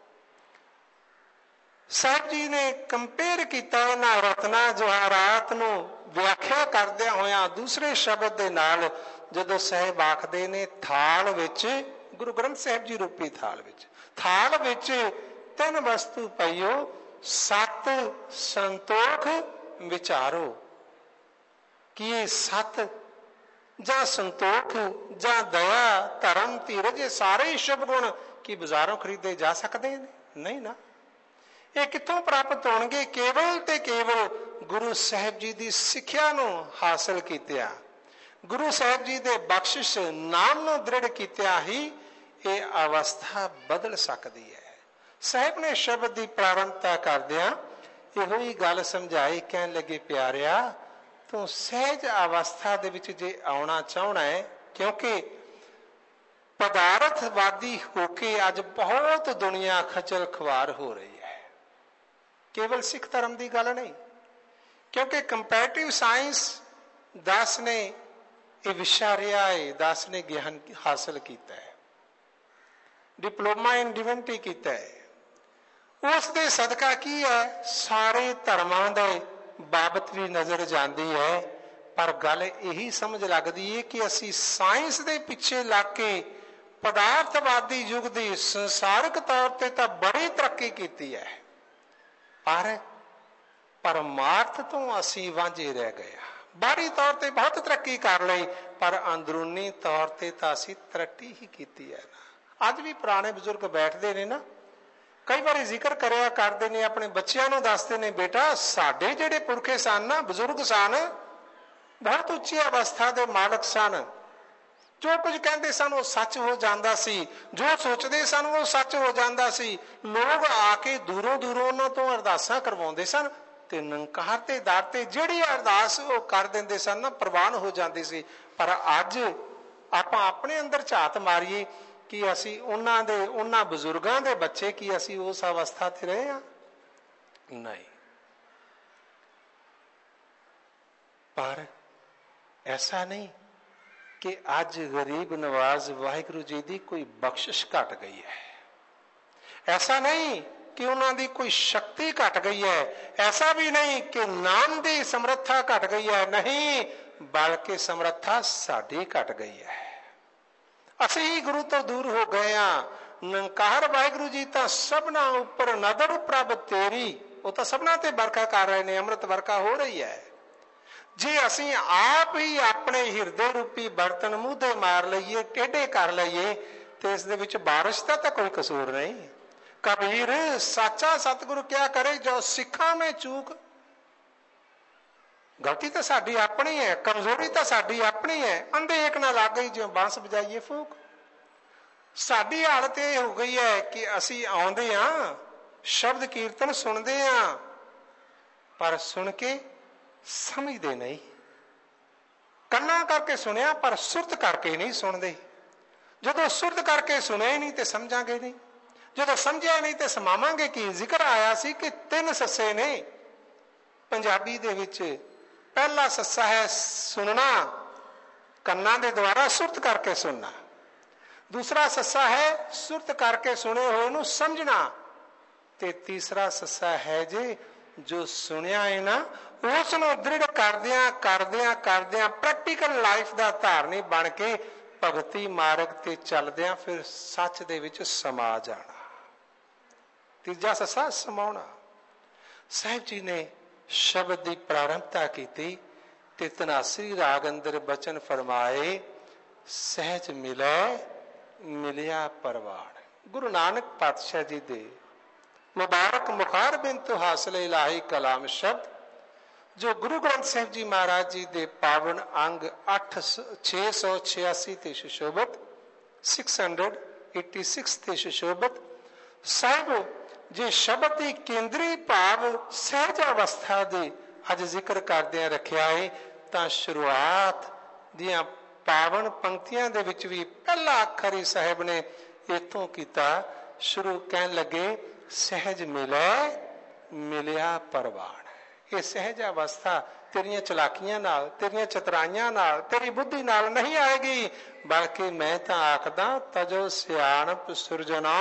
ਸਾਹਿਬ ਜੀ ਨੇ ਕੰਪੇਅਰ ਕੀਤਾ ਇਹਨਾਂ ਰਤਨਾ ਜਵਾਹਰਾਤ ਨੂੰ ਵਿਆਖਿਆ ਕਰਦਿਆਂ ਹੋਇਆਂ ਦੂਸਰੇ ਸ਼ਬਦ ਦੇ ਨਾਲ। ਜਦੋਂ ਸਾਹਿਬ ਆਖਦੇ ਨੇ ਥਾਲ ਵਿੱਚ, ਗੁਰੂ ਗ੍ਰੰਥ ਸਾਹਿਬ ਜੀ ਰੂਪੀ ਥਾਲ ਵਿੱਚ ਤਿੰਨ ਵਸਤੂ ਪਈਓ, ਸਤ ਸੰਤੋਖ ਵਿਚਾਰੋ। ਕੀ ਇਹ ਸਤ ਜਾਂ ਸੰਤੋਖ ਜਾਂ ਦਇਆ ਧਰਮ ਧੀਰਜ ਇਹ ਸਾਰੇ ਹੀ ਸ਼ੁਭ ਗੁਣ ਕੀ ਬਾਜ਼ਾਰੋਂ ਖਰੀਦੇ ਜਾ ਸਕਦੇ ਨੇ? ਨਹੀਂ ਨਾ। ਇਹ ਕਿੱਥੋਂ ਪ੍ਰਾਪਤ ਹੋਣਗੇ? ਕੇਵਲ ਤੇ ਕੇਵਲ ਗੁਰੂ ਸਾਹਿਬ ਜੀ ਦੀ ਸਿੱਖਿਆ ਨੂੰ ਹਾਸਲ ਕੀਤਿਆਂ, ਗੁਰੂ ਸਾਹਿਬ ਜੀ ਦੇ ਬਖਸ਼ਿਸ਼ ਨਾਮ ਨੂੰ ਦ੍ਰਿੜ ਕੀਤਿਆਂ ਹੀ ਇਹ ਅਵਸਥਾ ਬਦਲ ਸਕਦੀ ਹੈ। ਸਾਹਿਬ ਨੇ ਸ਼ਬਦ ਦੀ ਪ੍ਰਾਰੰਭਤਾ ਕਰਦਿਆਂ ਇਹੋ ਹੀ ਗੱਲ ਸਮਝਾਈ। ਕਹਿਣ ਲੱਗੇ, ਪਿਆਰਿਆ, ਤੂੰ ਸਹਿਜ ਅਵਸਥਾ ਦੇ ਵਿੱਚ ਜੇ ਆਉਣਾ ਚਾਹਣਾ ਹੈ, ਕਿਉਂਕਿ ਪਦਾਰਥਵਾਦੀ ਹੋ ਕੇ ਅੱਜ ਬਹੁਤ ਦੁਨੀਆ ਖੱਜਲ ਖੁਆਰ ਹੋ ਰਹੀ ਹੈ। ਕੇਵਲ ਸਿੱਖ ਧਰਮ ਦੀ ਗੱਲ ਨਹੀਂ, ਕਿਉਂਕਿ ਕੰਪੈਰੇਟਿਵ ਸਾਇੰਸ ਦਾਸ ਨੇ ਇਹ ਵਿਸ਼ਾ ਰਿਹਾ ਹੈ, ਦਾਸ ਨੇ ਗਿਆਨ ਹਾਸਲ ਕੀਤਾ ਹੈ, ਡਿਪਲੋਮਾ ਇਨ ਡਿਵਿਨਿਟੀ ਕੀਤਾ ਹੈ। ਉਸ ਦੇ ਸਦਕਾ ਕੀ ਹੈ, ਸਾਰੇ ਧਰਮਾਂ ਦੇ ਬਾਬਤ ਵੀ ਨਜ਼ਰ ਜਾਂਦੀ ਹੈ। ਪਰ ਗੱਲ ਇਹੀ ਸਮਝ ਲੱਗਦੀ ਹੈ ਕਿ ਅਸੀਂ ਸਾਇੰਸ ਦੇ ਪਿੱਛੇ ਲੱਗ ਕੇ ਪਦਾਰਥਵਾਦੀ ਯੁੱਗ ਦੀ ਸੰਸਾਰਿਕ ਤੌਰ ਤੇ ਤਾਂ ਬੜੀ ਤਰੱਕੀ ਕੀਤੀ ਹੈ, ਪਰ ਪਰਮਾਰਥ ਤੋਂ ਅਸੀਂ ਵਾਂਝੇ ਰਹਿ ਗਏ। ਬਾਹਰੀ ਤੌਰ ਤੇ ਬਹੁਤ ਤਰੱਕੀ ਕਰ ਲਈ, ਪਰ ਅੰਦਰੂਨੀ ਤੌਰ ਤੇ ਤਾਂ ਅਸੀਂ ਤਰੱਕੀ ਹੀ ਕੀਤੀ ਹੈ। ਅੱਜ ਵੀ ਪੁਰਾਣੇ ਬਜ਼ੁਰਗ ਬੈਠਦੇ ਨੇ ਨਾ, ਕਈ ਵਾਰੀ ਜ਼ਿਕਰ ਕਰਿਆ ਕਰਦੇ ਨੇ, ਆਪਣੇ ਬੱਚਿਆਂ ਨੂੰ ਦੱਸਦੇ ਨੇ, ਬੇਟਾ ਸਾਡੇ ਜਿਹੜੇ ਪੁਰਖੇ ਸਨ ਨਾ, ਬਜ਼ੁਰਗ ਸਨ, ਬਹੁਤ ਉੱਚੀ ਅਵਸਥਾ ਦੇ ਮਾਲਕ ਸਨ। ਜੋ ਕੁਝ ਕਹਿੰਦੇ ਸਨ ਉਹ ਸੱਚ ਹੋ ਜਾਂਦਾ ਸੀ, ਜੋ ਸੋਚਦੇ ਸਨ ਉਹ ਸੱਚ ਹੋ ਜਾਂਦਾ ਸੀ। ਲੋਕ ਆ ਕੇ ਦੂਰੋਂ ਦੂਰੋਂ ਉਹਨਾਂ ਤੋਂ ਅਰਦਾਸਾਂ ਕਰਵਾਉਂਦੇ ਸਨ ਤੇ ਨੰਕਾਰ ਤੇ ਦਰ ਤੇ ਜਿਹੜੀ ਅਰਦਾਸ ਉਹ ਕਰ ਦਿੰਦੇ ਸਨ ਨਾ, ਪ੍ਰਵਾਨ ਹੋ ਜਾਂਦੀ ਸੀ। ਪਰ ਅੱਜ ਆਪਾਂ ਆਪਣੇ ਅੰਦਰ ਝਾਤ ਮਾਰੀਏ ਕਿ ਅਸੀਂ ਉਹਨਾਂ ਬਜ਼ੁਰਗਾਂ ਦੇ ਬੱਚੇ, ਕੀ ਅਸੀਂ ਉਸ ਅਵਸਥਾ ਤੇ ਰਹੇ ਹਾਂ? ਨਹੀਂ। ਪਰ ਐਸਾ ਨਹੀਂ ਕਿ ਅੱਜ ਗਰੀਬ ਨਵਾਜ਼ ਵਾਹਿਗੁਰੂ ਜੀ ਦੀ ਕੋਈ ਬਖਸ਼ਿਸ਼ ਘਟ ਗਈ ਹੈ। ਐਸਾ ਨਹੀਂ ਕਿ ਉਹਨਾਂ ਦੀ ਕੋਈ ਸ਼ਕਤੀ ਘਟ ਗਈ ਹੈ। ਐਸਾ ਵੀ ਨਹੀਂ ਕਿ ਨਾਮ ਦੀ ਸਮਰੱਥਾ ਘਟ ਗਈ ਹੈ। ਨਹੀਂ, ਬਲਕਿ ਸਮਰੱਥਾ ਸਾਡੀ ਘਟ ਗਈ ਹੈ। ਅਸੀਂ ਹੀ ਗੁਰੂ ਤੋਂ ਦੂਰ ਹੋ ਗਏ ਹਾਂ। ਨਿਰੰਕਾਰ ਵਾਹਿਗੁਰੂ ਜੀ ਤਾਂ ਸਭਨਾਂ ਉੱਪਰ ਨਦਰ ਪ੍ਰਭ ਤੇਰੀ, ਉਹ ਤਾਂ ਸਭਨਾਂ ਤੇ ਵਰਖਾ ਕਰ ਰਹੇ ਨੇ, ਅੰਮ੍ਰਿਤ ਵਰਖਾ ਹੋ ਰਹੀ ਹੈ। ਜੇ ਅਸੀਂ ਆਪ ਹੀ ਆਪਣੇ ਹਿਰਦੇ ਰੂਪੀ ਬਰਤਨ ਮੂੰਹ ਤੇ ਮਾਰ ਲਈਏ, ਟੇਢੇ ਕਰ ਲਈਏ, ਤੇ ਇਸ ਦੇ ਵਿੱਚ ਬਾਰਿਸ਼ ਦਾ ਤਾਂ ਕੋਈ ਕਸੂਰ ਨਹੀਂ। ਕਬੀਰ ਸਾਚਾ ਸਤਿਗੁਰੂ ਕਿਆ ਕਰੇ, ਜੋ ਸਿੱਖਾਂ में ਚੂਕ। ਗਲਤੀ ਤਾਂ ਸਾਡੀ ਆਪਣੀ ਹੈ, ਕਮਜ਼ੋਰੀ ਤਾਂ ਸਾਡੀ ਆਪਣੀ ਹੈ। ਅੰਧੇ ਇੱਕ ਨਾ ਲੱਗ ਗਈ ਜਿਵੇਂ ਬਾਂਸ ਵਜਾਈਏ ਫੂਕ। ਸਾਡੀ ਹਾਲਤ ਇਹ ਹੋ ਗਈ ਹੈ ਕਿ ਅਸੀਂ ਆਉਂਦੇ ਹਾਂ, ਸ਼ਬਦ ਕੀਰਤਨ ਸੁਣਦੇ ਹਾਂ, ਪਰ ਸੁਣ ਕੇ ਸਮਝਦੇ ਨਹੀਂ। ਕੰਨਾਂ ਕਰਕੇ ਸੁਣਿਆ ਪਰ ਸੁਰਤ ਕਰਕੇ ਨਹੀਂ ਸੁਣਦੇ। ਜਦੋਂ ਸੁਰਤ ਕਰਕੇ ਸੁਣਿਆ ਹੀ ਨਹੀਂ ਤੇ ਸਮਝਾਂਗੇ ਨਹੀਂ, ਜਦੋਂ ਸਮਝਿਆ ਨਹੀਂ ਤੇ ਸਮਾਵਾਂਗੇ ਕੀ। ਜ਼ਿਕਰ ਆਇਆ ਸੀ ਕਿ 3 ਸੱਸੇ ਨੇ ਪੰਜਾਬੀ ਦੇ ਵਿੱਚ। ਪਹਿਲਾ ਸੱਸਾ ਹੈ ਸੁਣਨਾ, ਕੰਨਾਂ ਦੇ ਦੁਆਰਾ ਸੁਰਤ ਕਰਕੇ ਸੁਣਨਾ। ਦੂਸਰਾ ਸੱਸਾ ਹੈ ਸੁਰਤ ਕਰਕੇ ਸੁਣੇ ਹੋਏ ਨੂੰ ਸਮਝਣਾ। ਤੇ ਤੀਸਰਾ ਸੱਸਾ ਹੈ ਜੇ ਜੋ ਸੁਣਿਆ ਹੈ ਨਾ ਉਸ ਨੂੰ ਦ੍ਰਿੜ ਕਰਦਿਆਂ ਕਰਦਿਆਂ ਕਰਦਿਆਂ ਪ੍ਰੈਕਟੀਕਲ ਲਾਈਫ ਦਾ ਧਾਰਨੀ ਬਣ ਕੇ ਭਗਤੀ ਮਾਰਗ ਤੇ ਚੱਲਦਿਆਂ ਫਿਰ ਸੱਚ ਦੇ ਵਿੱਚ ਸਮਾ ਜਾਣਾ। ਤੀਜਾ ਸੱਸਾ ਸਮਾਉਣਾ। ਸਾਹਿਬ ਜੀ ਨੇ ਸ਼ਬਦ ਦੀ ਪ੍ਰਾਰੰਭਤਾ ਕੀਤੀ ਤੇ ਧਨਾਸਰੀ ਰਾਗ ਅੰਦਰ ਬਚਨ ਫਰਮਾਏ, ਸਹਿਜ ਮਿਲੈ ਮਿਲਿਆ ਪਰਵਾਣ। ਗੁਰੂ ਨਾਨਕ ਪਾਤਸ਼ਾਹ ਜੀ ਦੇ ਮੁਬਾਰਕ ਮੁਖਾਰ ਬਿਨ ਤੋਂ ਹਾਸਲ ਇਲਾਹੀ ਕਲਾਮ ਸ਼ਬਦ ਜੋ ਗੁਰੂ ਗ੍ਰੰਥ ਸਾਹਿਬ ਜੀ ਮਹਾਰਾਜ ਜੀ ਦੇ ਪਾਵਨ ਅੰਗ 686 ਤੇ ਸੁਸ਼ੋਭਿਤ 686 ਤੇ ਸੁਸ਼ੋਭਿਤ ਸਾਹਿਬ ਜੇ ਸ਼ਬਦ ਦੀ ਕੇਂਦਰੀ ਭਾਵ ਸਹਿਜ ਅਵਸਥਾ ਦੇ ਅੱਜ ਜ਼ਿਕਰ ਕਰਦਿਆਂ ਰੱਖਿਆ ਹੈ ਤਾਂ ਸ਼ੁਰੂਆਤ ਦੀਆਂ ਪਾਵਨ ਪੰਕਤੀਆਂ ਦੇ ਵਿੱਚ ਵੀ ਪਹਿਲਾ ਅੱਖਰ ਹੀ ਸਾਹਿਬ ਨੇ ਇੱਥੋਂ ਕੀਤਾ। ਸ਼ੁਰੂ ਕਹਿਣ ਲੱਗੇ ਸਹਿਜ ਮਿਲੈ ਮਿਲਿਆ ਪਰਵਾਣ। ਇਹ ਸਹਿਜ ਅਵਸਥਾ ਤੇਰੀਆਂ ਚਲਾਕੀਆਂ ਨਾਲ, ਤੇਰੀਆਂ ਚਤਰਾਈਆਂ ਨਾਲ, ਤੇਰੀ ਬੁੱਧੀ ਨਾਲ ਨਹੀਂ ਆਏਗੀ, ਬਲਕਿ ਮੈਂ ਤਾਂ ਆਖਦਾ ਤਜੋ ਸਿਆਣਪ ਸੁਰਜਨੋ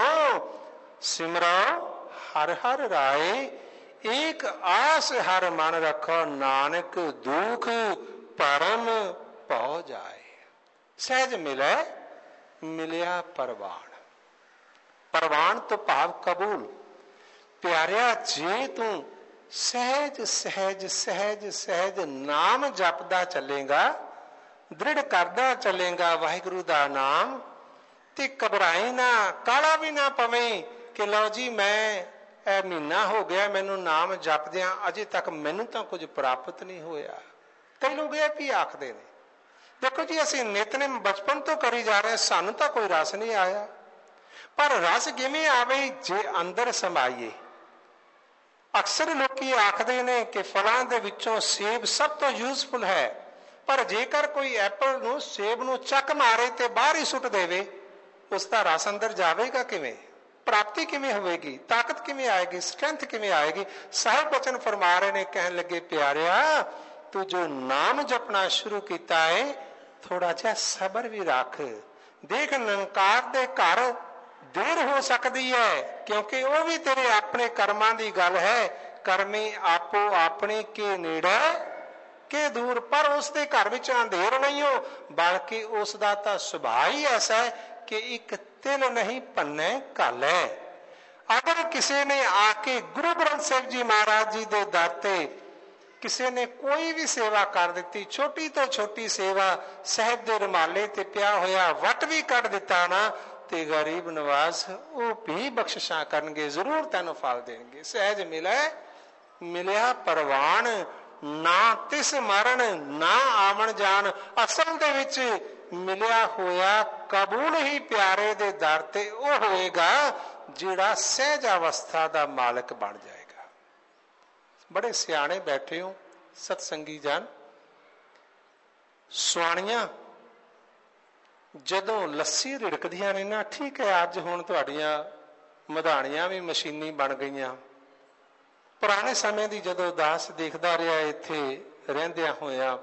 ਸਿਮਰੋ ਹਰ ਹਰ ਰਾਏ, ਏਕ ਆਸ ਹਰ ਮਨ ਰੱਖੋ ਨਾਨਕ ਦੁਖ ਪਰਮ ਭਉ ਜਾਏ। ਸਹਿਜ ਮਿਲੈ ਮਿਲਿਆ ਪਰਵਾਣ। ਪਰਵਾਣ ਤੋਂ ਭਾਵ ਕਬੂਲ। ਪਿਆਰਿਆ ਜੇ ਤੂੰ ਸਹਿਜ ਸਹਿਜ ਸਹਿਜ ਸਹਿਜ ਨਾਮ ਜਪਦਾ ਚੱਲੇਗਾ, ਦ੍ਰਿੜ ਕਰਦਾ ਚੱਲੇਗਾ ਵਾਹਿਗੁਰੂ ਦਾ ਨਾਮ, ਤੇ ਘਬਰਾਏ ਨਾ, ਕਾਲਾ ਵੀ ਨਾ ਪਵੇਂ ਕਿ ਲਓ ਜੀ ਮੈਂ ਇਹ ਮਹੀਨਾ ਹੋ ਗਿਆ ਮੈਨੂੰ ਨਾਮ ਜਪਦਿਆਂ ਅਜੇ ਤੱਕ ਮੈਨੂੰ ਤਾਂ ਕੁਝ ਪ੍ਰਾਪਤ ਨਹੀਂ ਹੋਇਆ। ਕਈ ਲੋਕ ਇਹ ਵੀ ਆਖਦੇ ਨੇ ਦੇਖੋ ਜੀ ਅਸੀਂ ਨਿਤਨੇਮ ਬਚਪਨ ਤੋਂ ਕਰੀ ਜਾ ਰਹੇ, ਸਾਨੂੰ ਤਾਂ ਕੋਈ ਰਸ ਨਹੀਂ ਆਇਆ। ਪਰ ਰਸ ਕਿਵੇਂ ਆਵੇ ਜੇ ਅੰਦਰ ਸਮਾਈਏ। ਅਕਸਰ ਲੋਕੀ ਆਖਦੇ ਨੇ ਕਿ ਫਲਾਂ ਦੇ ਵਿੱਚੋਂ ਸੇਬ ਸਭ ਤੋਂ ਯੂਜ਼ਫੁਲ ਹੈ, ਪਰ ਜੇਕਰ ਕੋਈ ਐਪਲ ਨੂੰ ਸੇਬ ਨੂੰ ਚੱਕ ਮਾਰੇ ਤੇ ਬਾਹਰ ਹੀ ਸੁੱਟ ਦੇਵੇ, ਉਸ ਦਾ ਰਸ ਅੰਦਰ ਜਾਵੇਗਾ ਕਿਵੇਂ? ਪ੍ਰਾਪਤੀ ਕਿਵੇਂ ਹੋਵੇਗੀ? ਤਾਕਤ ਕਿਵੇਂ ਆਏਗੀ? ਸਟਰੈਂਥ ਕਿਵੇਂ ਆਏਗੀ? ਸਾਹਿਬ ਬਚਨ ਫਰਮਾ ਰਹੇ ਨੇ, ਕਹਿਣ ਲੱਗੇ ਪਿਆਰਿਆ ਤੂੰ ਜੋ ਨਾਮ ਜਪਣਾ ਸ਼ੁਰੂ ਕੀਤਾ ਹੈ ਥੋੜਾ ਜਿਹਾ ਸਬਰ ਵੀ ਰੱਖ। ਦੇਖ ਨਿਰੰਕਾਰ ਦੇ ਘਰ ਦੇਰ ਹੋ ਸਕਦੀ ਹੈ ਕਿਉਂਕਿ ਉਹ ਵੀ ਤੇਰੇ ਆਪਣੇ ਕਰਮਾਂ ਦੀ ਗੱਲ ਹੈ। ਕਰਮੀ ਆਪੋ ਆਪਣੇ ਕੇ ਨੇੜੇ ਕੇ ਦੂਰ, ਪਰ ਉਸ ਦੇ ਘਰ ਵਿੱਚ ਅੰਧੇਰ ਨਹੀਂ ਹੋ, ਬਲਕਿ ਉਸ ਦਾ ਤਾਂ ਸੁਭਾਅ ਹੀ ਐਸਾ ਹੈ ਕਿ ਇੱਕ ਤਿਲ ਨਹੀਂ ਭੰਨੇ ਘਲ ਹੈ। ਅਗਰ ਕਿਸੇ ਨੇ ਆ ਕੇ ਗੁਰੂ ਗ੍ਰੰਥ ਸਾਹਿਬ ਜੀ ਮਹਾਰਾਜ ਜੀ ਦੇ ਦਰ ਤੇ ਕਿਸੇ ਨੇ ਕੋਈ ਵੀ ਸੇਵਾ ਕਰ ਦਿੱਤੀ, ਛੋਟੀ ਤੋਂ ਛੋਟੀ ਸੇਵਾ, ਸਾਹਿਬ ਦੇ ਰੁਮਾਲੇ ਤੇ ਪਿਆ ਹੋਇਆ ਵੱਟ ਵੀ ਕੱਢ ਦਿੱਤਾ ਨਾ, ਤੇ ਗਰੀਬ ਨਵਾਜ਼ ਉਹ ਵੀ ਬਖਸ਼ਿਸ਼ਾਂ ਕਰਨਗੇ, ਜ਼ਰੂਰ ਤੈਨੂੰ ਫਲ ਦੇਣਗੇ। ਸਹਿਜ ਮਿਲੈ ਮਿਲਿਆ ਪਰਵਾਣ, ਨਾ ਤਿਸ ਮਰਨ ਨਾ ਆਵਣ ਜਾਣ। ਅਸਲ ਦੇ ਵਿੱਚ ਮਿਲਿਆ ਹੋਇਆ ਕਬੂਲ ਹੀ ਪਿਆਰੇ ਦੇ ਦਰ ਤੇ ਉਹ ਹੋਏਗਾ ਜਿਹੜਾ ਸਹਿਜ ਅਵਸਥਾ ਦਾ ਮਾਲਕ ਬਣ ਜਾਏਗਾ। ਬੜੇ ਸਿਆਣੇ ਬੈਠੇ ਹੋ ਸਤਸੰਗੀ ਜਨ, ਸੁਆਣੀਆਂ ਜਦੋਂ ਲੱਸੀ ਰਿੜਕਦੀਆਂ ਨੇ ਨਾ, ਠੀਕ ਹੈ ਅੱਜ ਹੁਣ ਤੁਹਾਡੀਆਂ ਮਧਾਣੀਆਂ ਵੀ ਮਸ਼ੀਨੀ ਬਣ ਗਈਆਂ, ਪੁਰਾਣੇ ਸਮੇਂ ਦੀ ਜਦੋਂ ਦਾਸ ਦੇਖਦਾ ਰਿਹਾ ਇੱਥੇ ਰਹਿੰਦਿਆਂ ਹੋਇਆਂ,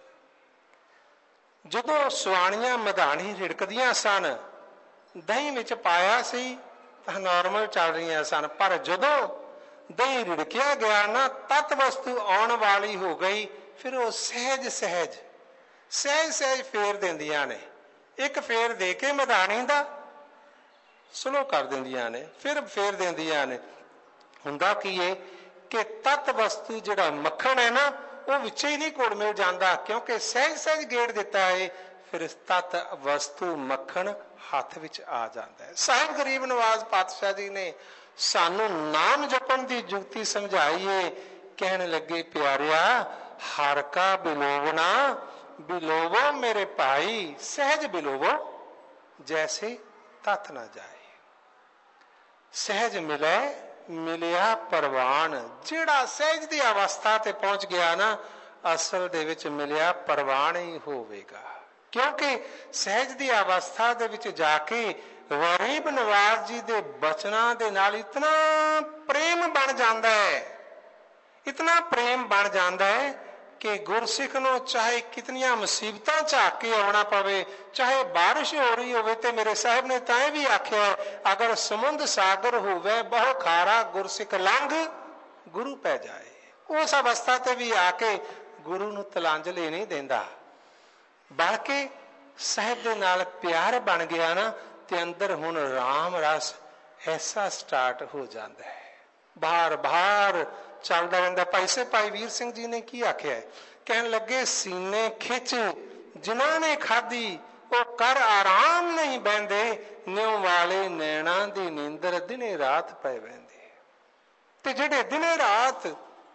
ਜਦੋਂ ਸੁਆਣੀਆਂ ਮਧਾਣੀ ਰਿੜਕਦੀਆਂ ਸਨ ਦਹੀਂ ਵਿੱਚ ਪਾਇਆ ਸੀ ਤਾਂ ਨਾਰਮਲ ਚੱਲ ਰਹੀਆਂ ਸਨ, ਪਰ ਜਦੋਂ ਦਹੀਂ ਰਿੜਕਿਆ ਗਿਆ ਨਾ ਤਤ ਵਸਤੂ ਆਉਣ ਵਾਲੀ ਹੋ ਗਈ, ਫਿਰ ਉਹ ਸਹਿਜ ਸਹਿਜ ਸਹਿਜ ਸਹਿਜ ਫੇਰ ਦਿੰਦੀਆਂ ਨੇ। ਇੱਕ ਫੇਰ ਦੇ ਕੇ ਮਧਾਣੀ ਦਾ ਸਲੋ ਕਰ ਦਿੰਦੀਆਂ ਨੇ, ਫਿਰ ਫੇਰ ਦਿੰਦੀਆਂ ਨੇ। ਹੁੰਦਾ ਕੀ ਹੈ ਕਿ ਤਤ ਵਸਤੂ ਜਿਹੜਾ ਮੱਖਣ ਹੈ ਨਾ ਉਹ ਵਿੱਚ ਹੀ ਨਹੀਂ ਘੁਲ ਮਿਲ ਜਾਂਦਾ, ਕਿਉਂਕਿ ਸਹਿਜ ਸਹਿਜ ਗੇੜ ਦਿੱਤਾ ਹੈ, ਫਿਰ ਤਤ ਵਸਤੂ ਮੱਖਣ ਹੱਥ ਵਿੱਚ ਆ ਜਾਂਦਾ ਹੈ। ਸਾਹਿਬ ਗਰੀਬ ਨਵਾਜ਼ ਪਾਤਸ਼ਾਹ ਜੀ ਨੇ ਸਾਨੂੰ ਨਾਮ ਜਪਣ ਦੀ ਜੁਗਤੀ ਸਮਝਾਈਏ। ਕਹਿਣ ਲੱਗੇ ਪਿਆਰਿਆ ਹਰ ਕਾ ਬਿਲੋਵਣਾ ਬਿਲੋਵੋ ਮੇਰੇ ਭਾਈ, ਸਹਿਜ ਬਿਲੋਵੋ ਜੈਸੇ ਤਤ ਨਾ ਜਾਏ। ਸਹਿਜ ਮਿਲੇ ਮਿਲਿਆ ਪਰਵਾਣ, ਜਿਹੜਾ ਸਹਿਜ ਦੀ ਅਵਸਥਾ ਤੇ ਪਹੁੰਚ ਗਿਆ ਨਾ ਅਸਲ ਦੇ ਵਿੱਚ ਮਿਲਿਆ ਪਰਵਾਣ ਹੀ ਹੋਵੇਗਾ, ਕਿਉਂਕਿ ਸਹਿਜ ਦੀ ਅਵਸਥਾ ਦੇ ਵਿੱਚ ਜਾ ਕੇ ਗਰੀਬ ਨਵਾਜ਼ ਜੀ ਦੇ ਬਚਨਾਂ ਦੇ ਨਾਲ ਇਤਨਾ ਪ੍ਰੇਮ ਬਣ ਜਾਂਦਾ ਹੈ, ਇਤਨਾ ਪ੍ਰੇਮ ਬਣ ਜਾਂਦਾ ਹੈ ਕਿ ਗੁਰਸਿੱਖ ਨੂੰ ਚਾਹੇ ਕਿਤਨੀਆਂ ਮੁਸੀਬਤਾਂ ਝਾਕ ਕੇ ਆਉਣਾ ਪਵੇ, ਚਾਹੇ ਬਾਰਿਸ਼ ਹੋ ਰਹੀ ਹੋਵੇ, ਤੇ ਮੇਰੇ ਸਾਹਿਬ ਨੇ ਤਾਂ ਇਹ ਵੀ ਆਖਿਆ, ਅਗਰ ਸਮੁੰਦ ਸਾਗਰ ਹੋਵੇ ਬਹੁ ਖਾਰਾ ਗੁਰਸਿੱਖ ਲੰਘ ਗੁਰੂ ਪੈ ਜਾਏ। ਉਸ ਅਵਸਥਾ ਤੇ ਵੀ ਆ ਕੇ ਗੁਰੂ ਨੂੰ ਤਲਾਂਜਲੀ ਨਹੀਂ ਦਿੰਦਾ, ਬਲਕਿ ਸਾਹਿਬ ਦੇ ਨਾਲ ਪਿਆਰ ਬਣ ਗਿਆ ਨਾ, ਤੇ ਅੰਦਰ ਹੁਣ ਰਾਮ ਰਸ ਐਸਾ ਸਟਾਰਟ ਹੋ ਜਾਂਦਾ ਹੈ, ਬਾਹਰ ਬਾਹਰ ਚੱਲਦਾ ਰਹਿੰਦਾ। ਭਾਈ ਵੀਰ ਸਿੰਘ ਜੀ ਨੇ ਕੀ ਆਖਿਆ, ਕਹਿਣ ਲੱਗੇ, ਸੀਨੇ ਖਿੱਚ ਜਿਨ੍ਹਾਂ ਨੇ ਖਾਧੀ ਉਹ ਕਰ ਆਰਾਮ ਨਹੀਂ ਬਹਿੰਦੇ, ਨਿਉ ਵਾਲੇ ਨੈਣਾ ਦੀ ਨੀਂਦਰ ਦਿਨੇ ਰਾਤ ਪੈ ਬਹਿੰਦੇ। ਤੇ ਜਿਹੜੇ ਦਿਨੇ ਰਾਤ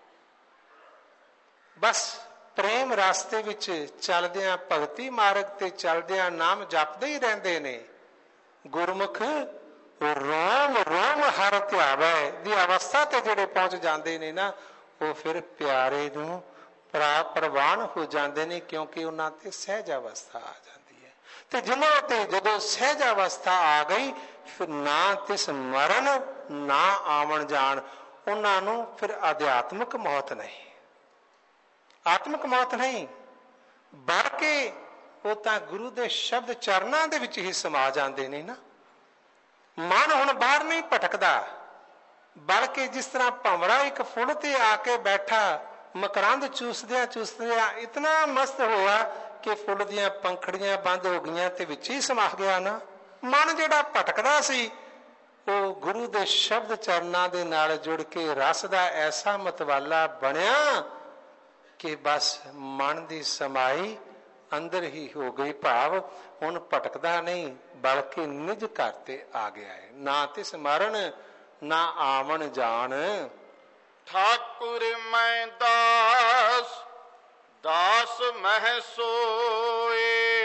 ਬਸ ਪ੍ਰੇਮ ਰਸਤੇ ਵਿੱਚ ਚੱਲਦਿਆਂ, ਭਗਤੀ ਮਾਰਗ ਤੇ ਚੱਲਦਿਆਂ ਨਾਮ ਜਪਦੇ ਹੀ ਰਹਿੰਦੇ ਨੇ, ਗੁਰਮੁਖ ਰੋਮ ਰੋਮ ਹਰ ਧਿਆਵੈ ਦੀ ਅਵਸਥਾ ਤੇ ਜਿਹੜੇ ਪਹੁੰਚ ਜਾਂਦੇ ਨੇ ਨਾ, ਉਹ ਫਿਰ ਪਿਆਰੇ ਨੂੰ ਪ੍ਰਵਾਨ ਹੋ ਜਾਂਦੇ ਨੇ, ਕਿਉਂਕਿ ਉਹਨਾਂ ਤੇ ਸਹਿਜ ਅਵਸਥਾ ਆ ਜਾਂਦੀ ਹੈ। ਤੇ ਜਿਨ੍ਹਾਂ ਤੇ ਜਦੋਂ ਸਹਿਜ ਅਵਸਥਾ ਆ ਗਈ, ਫਿਰ ਨਾ ਤਿਸ ਮਰਨ ਨਾ ਆਵਣ ਜਾਣ, ਉਹਨਾਂ ਨੂੰ ਫਿਰ ਅਧਿਆਤਮਿਕ ਮੌਤ ਨਹੀਂ, ਆਤਮਿਕ ਮੌਤ ਨਹੀਂ, ਬਲਕਿ ਉਹ ਤਾਂ ਗੁਰੂ ਦੇ ਸ਼ਬਦ ਚਰਨਾਂ ਦੇ ਵਿੱਚ ਹੀ ਸਮਾ ਜਾਂਦੇ ਨੇ ਨਾ। ਮਨ ਹੁਣ ਬਾਹਰ ਨਹੀਂ ਭਟਕਦਾ, ਬਲਕਿ ਜਿਸ ਤਰ੍ਹਾਂ ਭੰਵਰਾ ਇੱਕ ਫੁੱਲ ਤੇ ਆ ਕੇ ਬੈਠਾ, ਮਕਰੰਦ ਚੂਸਦਿਆਂ ਚੂਸਦਿਆਂ ਇਤਨਾ ਮਸਤ ਹੋਇਆ ਕਿ ਫੁੱਲ ਦੀਆਂ ਪੰਖੜੀਆਂ ਬੰਦ ਹੋ ਗਈਆਂ ਤੇ ਵਿੱਚ ਹੀ ਸਮਾ ਗਿਆ ਨਾ। ਮਨ ਜਿਹੜਾ ਭਟਕਦਾ ਸੀ, ਉਹ ਗੁਰੂ ਦੇ ਸ਼ਬਦ ਚਰਨਾਂ ਦੇ ਨਾਲ ਜੁੜ ਕੇ ਰਸ ਦਾ ਐਸਾ ਮਤਵਾਲਾ ਬਣਿਆ ਕਿ ਬਸ ਮਨ ਦੀ ਸਮਾਈ ਅੰਦਰ ਹੀ ਹੋ ਗਈ, ਭਾਵ ਹੁਣ ਭਟਕਦਾ ਨਹੀਂ, ਬਲਕਿ ਨਿਜ ਘਰ ਤੇ ਆ ਗਿਆ ਹੈ। ਨਾ ਤਿਸ ਮਰਨ ਨਾ ਆਵਣ ਜਾਣ। ਠਾਕੁਰ ਮੈਂ ਦਾਸ ਦਾਸ ਮਹਿ ਸੋਏ,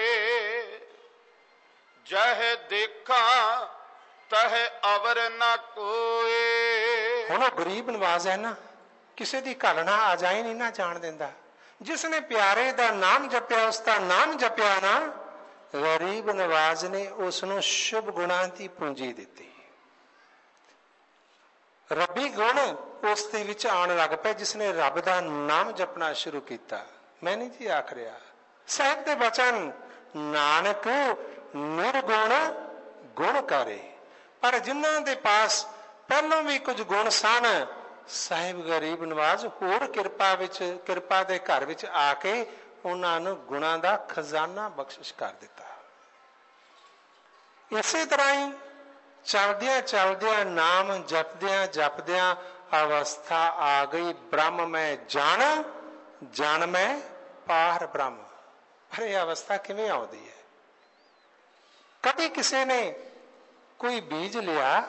ਜਹ ਦੇਖਾਂ ਤਹ ਅਵਰ ਨ ਕੋਏ। ਹੁਣ ਉਹ ਗਰੀਬ ਨਵਾਜ਼ ਹੈ ਨਾ, ਕਿਸੇ ਦੀ ਘਾਲਣਾ ਆ ਜਾਏ ਨਹੀਂ ਨਾ ਜਾਣ ਦਿੰਦਾ। ਜਿਸਨੇ ਪਿਆਰੇ ਦਾ ਨਾਮ ਜਪਿਆ, ਉਸ ਦਾ ਨਾਮ ਜਪਿਆ ਨਾ, ਗਰੀਬ ਨਵਾਜ਼ ਨੇ ਉਸ ਨੂੰ ਸ਼ੁਭ ਗੁਣਾਂ ਦੀ ਪੂੰਜੀ ਦਿੱਤੀ। ਰੱਬੀ ਗੁਣ ਉਸ ਦੇ ਵਿੱਚ ਆਉਣ ਲੱਗ ਪਏ, ਜਿਸਨੇ ਰੱਬ ਦਾ ਨਾਮ ਜਪਣਾ ਸ਼ੁਰੂ ਕੀਤਾ। ਮੈਂ ਨਹੀਂ ਜੀ ਆਖ ਰਿਹਾ, ਸਾਹਿਬ ਦੇ ਬਚਨ, ਨਾਨਕ ਨਿਰਗੁਣ ਗੁਣ ਕਰੇ। ਪਰ ਜਿਨ੍ਹਾਂ ਦੇ ਪਾਸ ਪਹਿਲਾਂ ਵੀ ਕੁਝ ਗੁਣ ਸਨ, ਸਾਹਿਬ ਗਰੀਬ ਨਵਾਜ਼ ਹੋਰ ਕਿਰਪਾ ਦੇ ਘਰ ਵਿੱਚ ਆ ਕੇ ਉਹਨਾਂ ਨੂੰ ਗੁਣਾਂ ਦਾ ਖਜ਼ਾਨਾ ਬਖਸ਼ਿਸ਼ ਕਰ ਦਿੱਤਾ। ਇਸੇ ਤਰ੍ਹਾਂ ਹੀ ਚਲਦਿਆਂ ਚਲਦਿਆਂ, ਨਾਮ ਜਪਦਿਆਂ ਜਪਦਿਆਂ ਅਵਸਥਾ ਆ ਗਈ, ਬ੍ਰਹਮ ਮੈਂ ਜਾਣ, ਜਾਣ ਮੈਂ ਪਾਰ ਬ੍ਰਹਮ। ਪਰ ਇਹ ਅਵਸਥਾ ਕਿਵੇਂ ਆਉਂਦੀ ਹੈ? ਕਦੇ ਕਿਸੇ ਨੇ ਕੋਈ ਬੀਜ ਲਿਆ,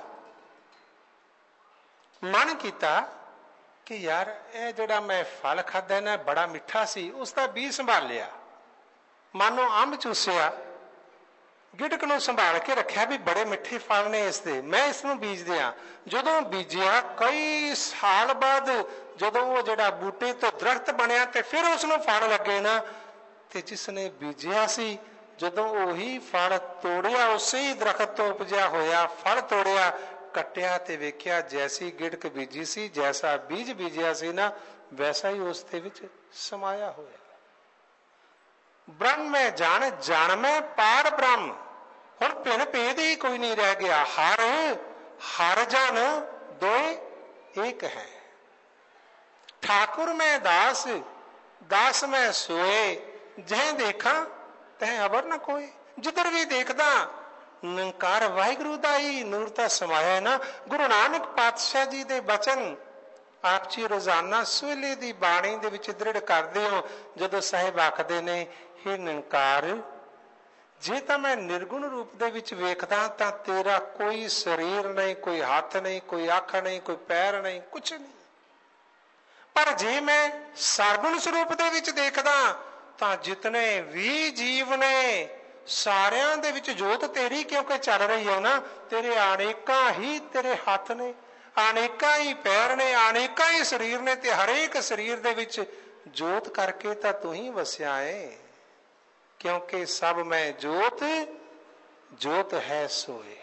ਮਨ ਕੀਤਾ ਕਿ ਯਾਰ ਇਹ ਜਿਹੜਾ ਮੈਂ ਫਲ ਖਾਧਾ ਨਾ ਬੜਾ ਮਿੱਠਾ ਸੀ, ਉਸ ਦਾ ਬੀਜ ਸੰਭਾਲ ਲਿਆ। ਮਾਨੋ ਅੰਬ ਚੂਸਿਆ, ਗਿਟਕ ਨੂੰ ਸੰਭਾਲ ਕੇ ਰੱਖਿਆ ਵੀ ਬੜੇ ਮਿੱਠੇ ਫਲ ਨੇ ਇਸਦੇ, ਮੈਂ ਇਸ ਨੂੰ ਬੀਜ ਦਿਆਂ। ਜਦੋਂ ਬੀਜਿਆ, ਕਈ ਸਾਲ ਬਾਅਦ ਜਦੋਂ ਉਹ ਜਿਹੜਾ ਬੂਟੇ ਤੋਂ ਦਰਖਤ ਬਣਿਆ ਤੇ ਫਿਰ ਉਸ ਨੂੰ ਫਲ ਲੱਗੇ ਨਾ, ਤੇ ਜਿਸ ਨੇ ਬੀਜਿਆ ਸੀ, ਜਦੋਂ ਉਹੀ ਫਲ ਤੋੜਿਆ, ਉਸੇ ਹੀ ਦਰਖਤ ਤੋਂ ਉਪਜਿਆ ਹੋਇਆ ਫਲ ਤੋੜਿਆ, ਕੱਟਿਆ ਤੇ ਵੇਖਿਆ ਜੈਸੀ ਗਿੜਕ ਬੀਜੀ ਸੀ, ਜੈਸਾ ਬੀਜ ਬੀਜਿਆ ਸੀ ਨਾ, ਵੈਸਾ ਹੀ ਉਸ ਦੇ ਵਿੱਚ ਸਮਾਇਆ ਹੋਇਆ। ਬ੍ਰਹਮ ਮੈਂ ਜਾਣ, ਜਾਣ ਮੈਂ ਪਾਰ ਬ੍ਰਹਮ। ਹੁਣ ਭਿੰਨ ਭੇਦ ਹੀ ਕੋਈ ਨਹੀਂ ਰਹਿ ਗਿਆ। ਹਰ ਹਰ ਜਨ ਦੋਏ ਇੱਕ ਹੈ। ਠਾਕੁਰ ਮੈਂ ਦਾਸ ਦਾਸ ਮੈਂ ਸੋਏ, ਜਹ ਦੇਖਾਂ ਤਹ ਅਵਰ ਨਾ ਕੋਏ। ਜਿੱਧਰ ਵੀ ਦੇਖਦਾ ਨਿਰੰਕਾਰ ਵਾਹਿਗੁਰੂ ਦਾ ਹੀ ਨੂਰ ਤਾਂ ਸਮਾਇਆ ਨਾ। ਗੁਰੂ ਨਾਨਕ ਪਾਤਸ਼ਾਹ ਜੀ ਦੇ ਬਚਨ ਆਪ ਜੀ ਰੋਜ਼ਾਨਾ ਸਵੇਲੇ ਦੀ ਬਾਣੀ ਦੇ ਵਿੱਚ ਦ੍ਰਿੜ ਕਰਦੇ ਹੋ, ਜਦੋਂ ਸਾਹਿਬ ਆਖਦੇ ਨੇ, ਹੇ ਨਿਰੰਕਾਰ, ਜੇ ਤਾਂ ਮੈਂ ਨਿਰਗੁਣ ਰੂਪ ਦੇ ਵਿੱਚ ਵੇਖਦਾ ਤਾਂ ਤੇਰਾ ਕੋਈ ਸਰੀਰ ਨਹੀਂ, ਕੋਈ ਹੱਥ ਨਹੀਂ, ਕੋਈ ਅੱਖ ਨਹੀਂ, ਕੋਈ ਪੈਰ ਨਹੀਂ, ਕੁਛ ਨਹੀਂ। ਪਰ ਜੇ ਮੈਂ ਸਰਗੁਣ ਸਰੂਪ ਦੇ ਵਿੱਚ ਦੇਖਦਾ ਤਾਂ ਜਿਤਨੇ ਵੀ ਜੀਵ ਨੇ, ਸਾਰਿਆਂ ਦੇ ਵਿੱਚ ਜੋਤ ਤੇਰੀ ਕਿਉਂਕਿ ਚੱਲ ਰਹੀ ਹੈ ਨਾ। ਤੇਰੇ ਅਨੇਕਾਂ ਹੀ ਤੇਰੇ ਹੱਥ ਨੇ, ਅਨੇਕਾਂ ਹੀ ਪੈਰ ਨੇ, ਅਨੇਕਾਂ ਹੀ ਸਰੀਰ ਨੇ, ਤੇ ਹਰੇਕ ਸਰੀਰ ਦੇ ਵਿੱਚ ਜੋਤ ਕਰਕੇ ਤਾਂ ਤੂੰ ਹੀ ਵਸਿਆ ਏ। ਕਿਉਂਕਿ ਸਭ ਮੈਂ ਜੋਤ ਜੋਤ ਹੈ ਸੋਏ।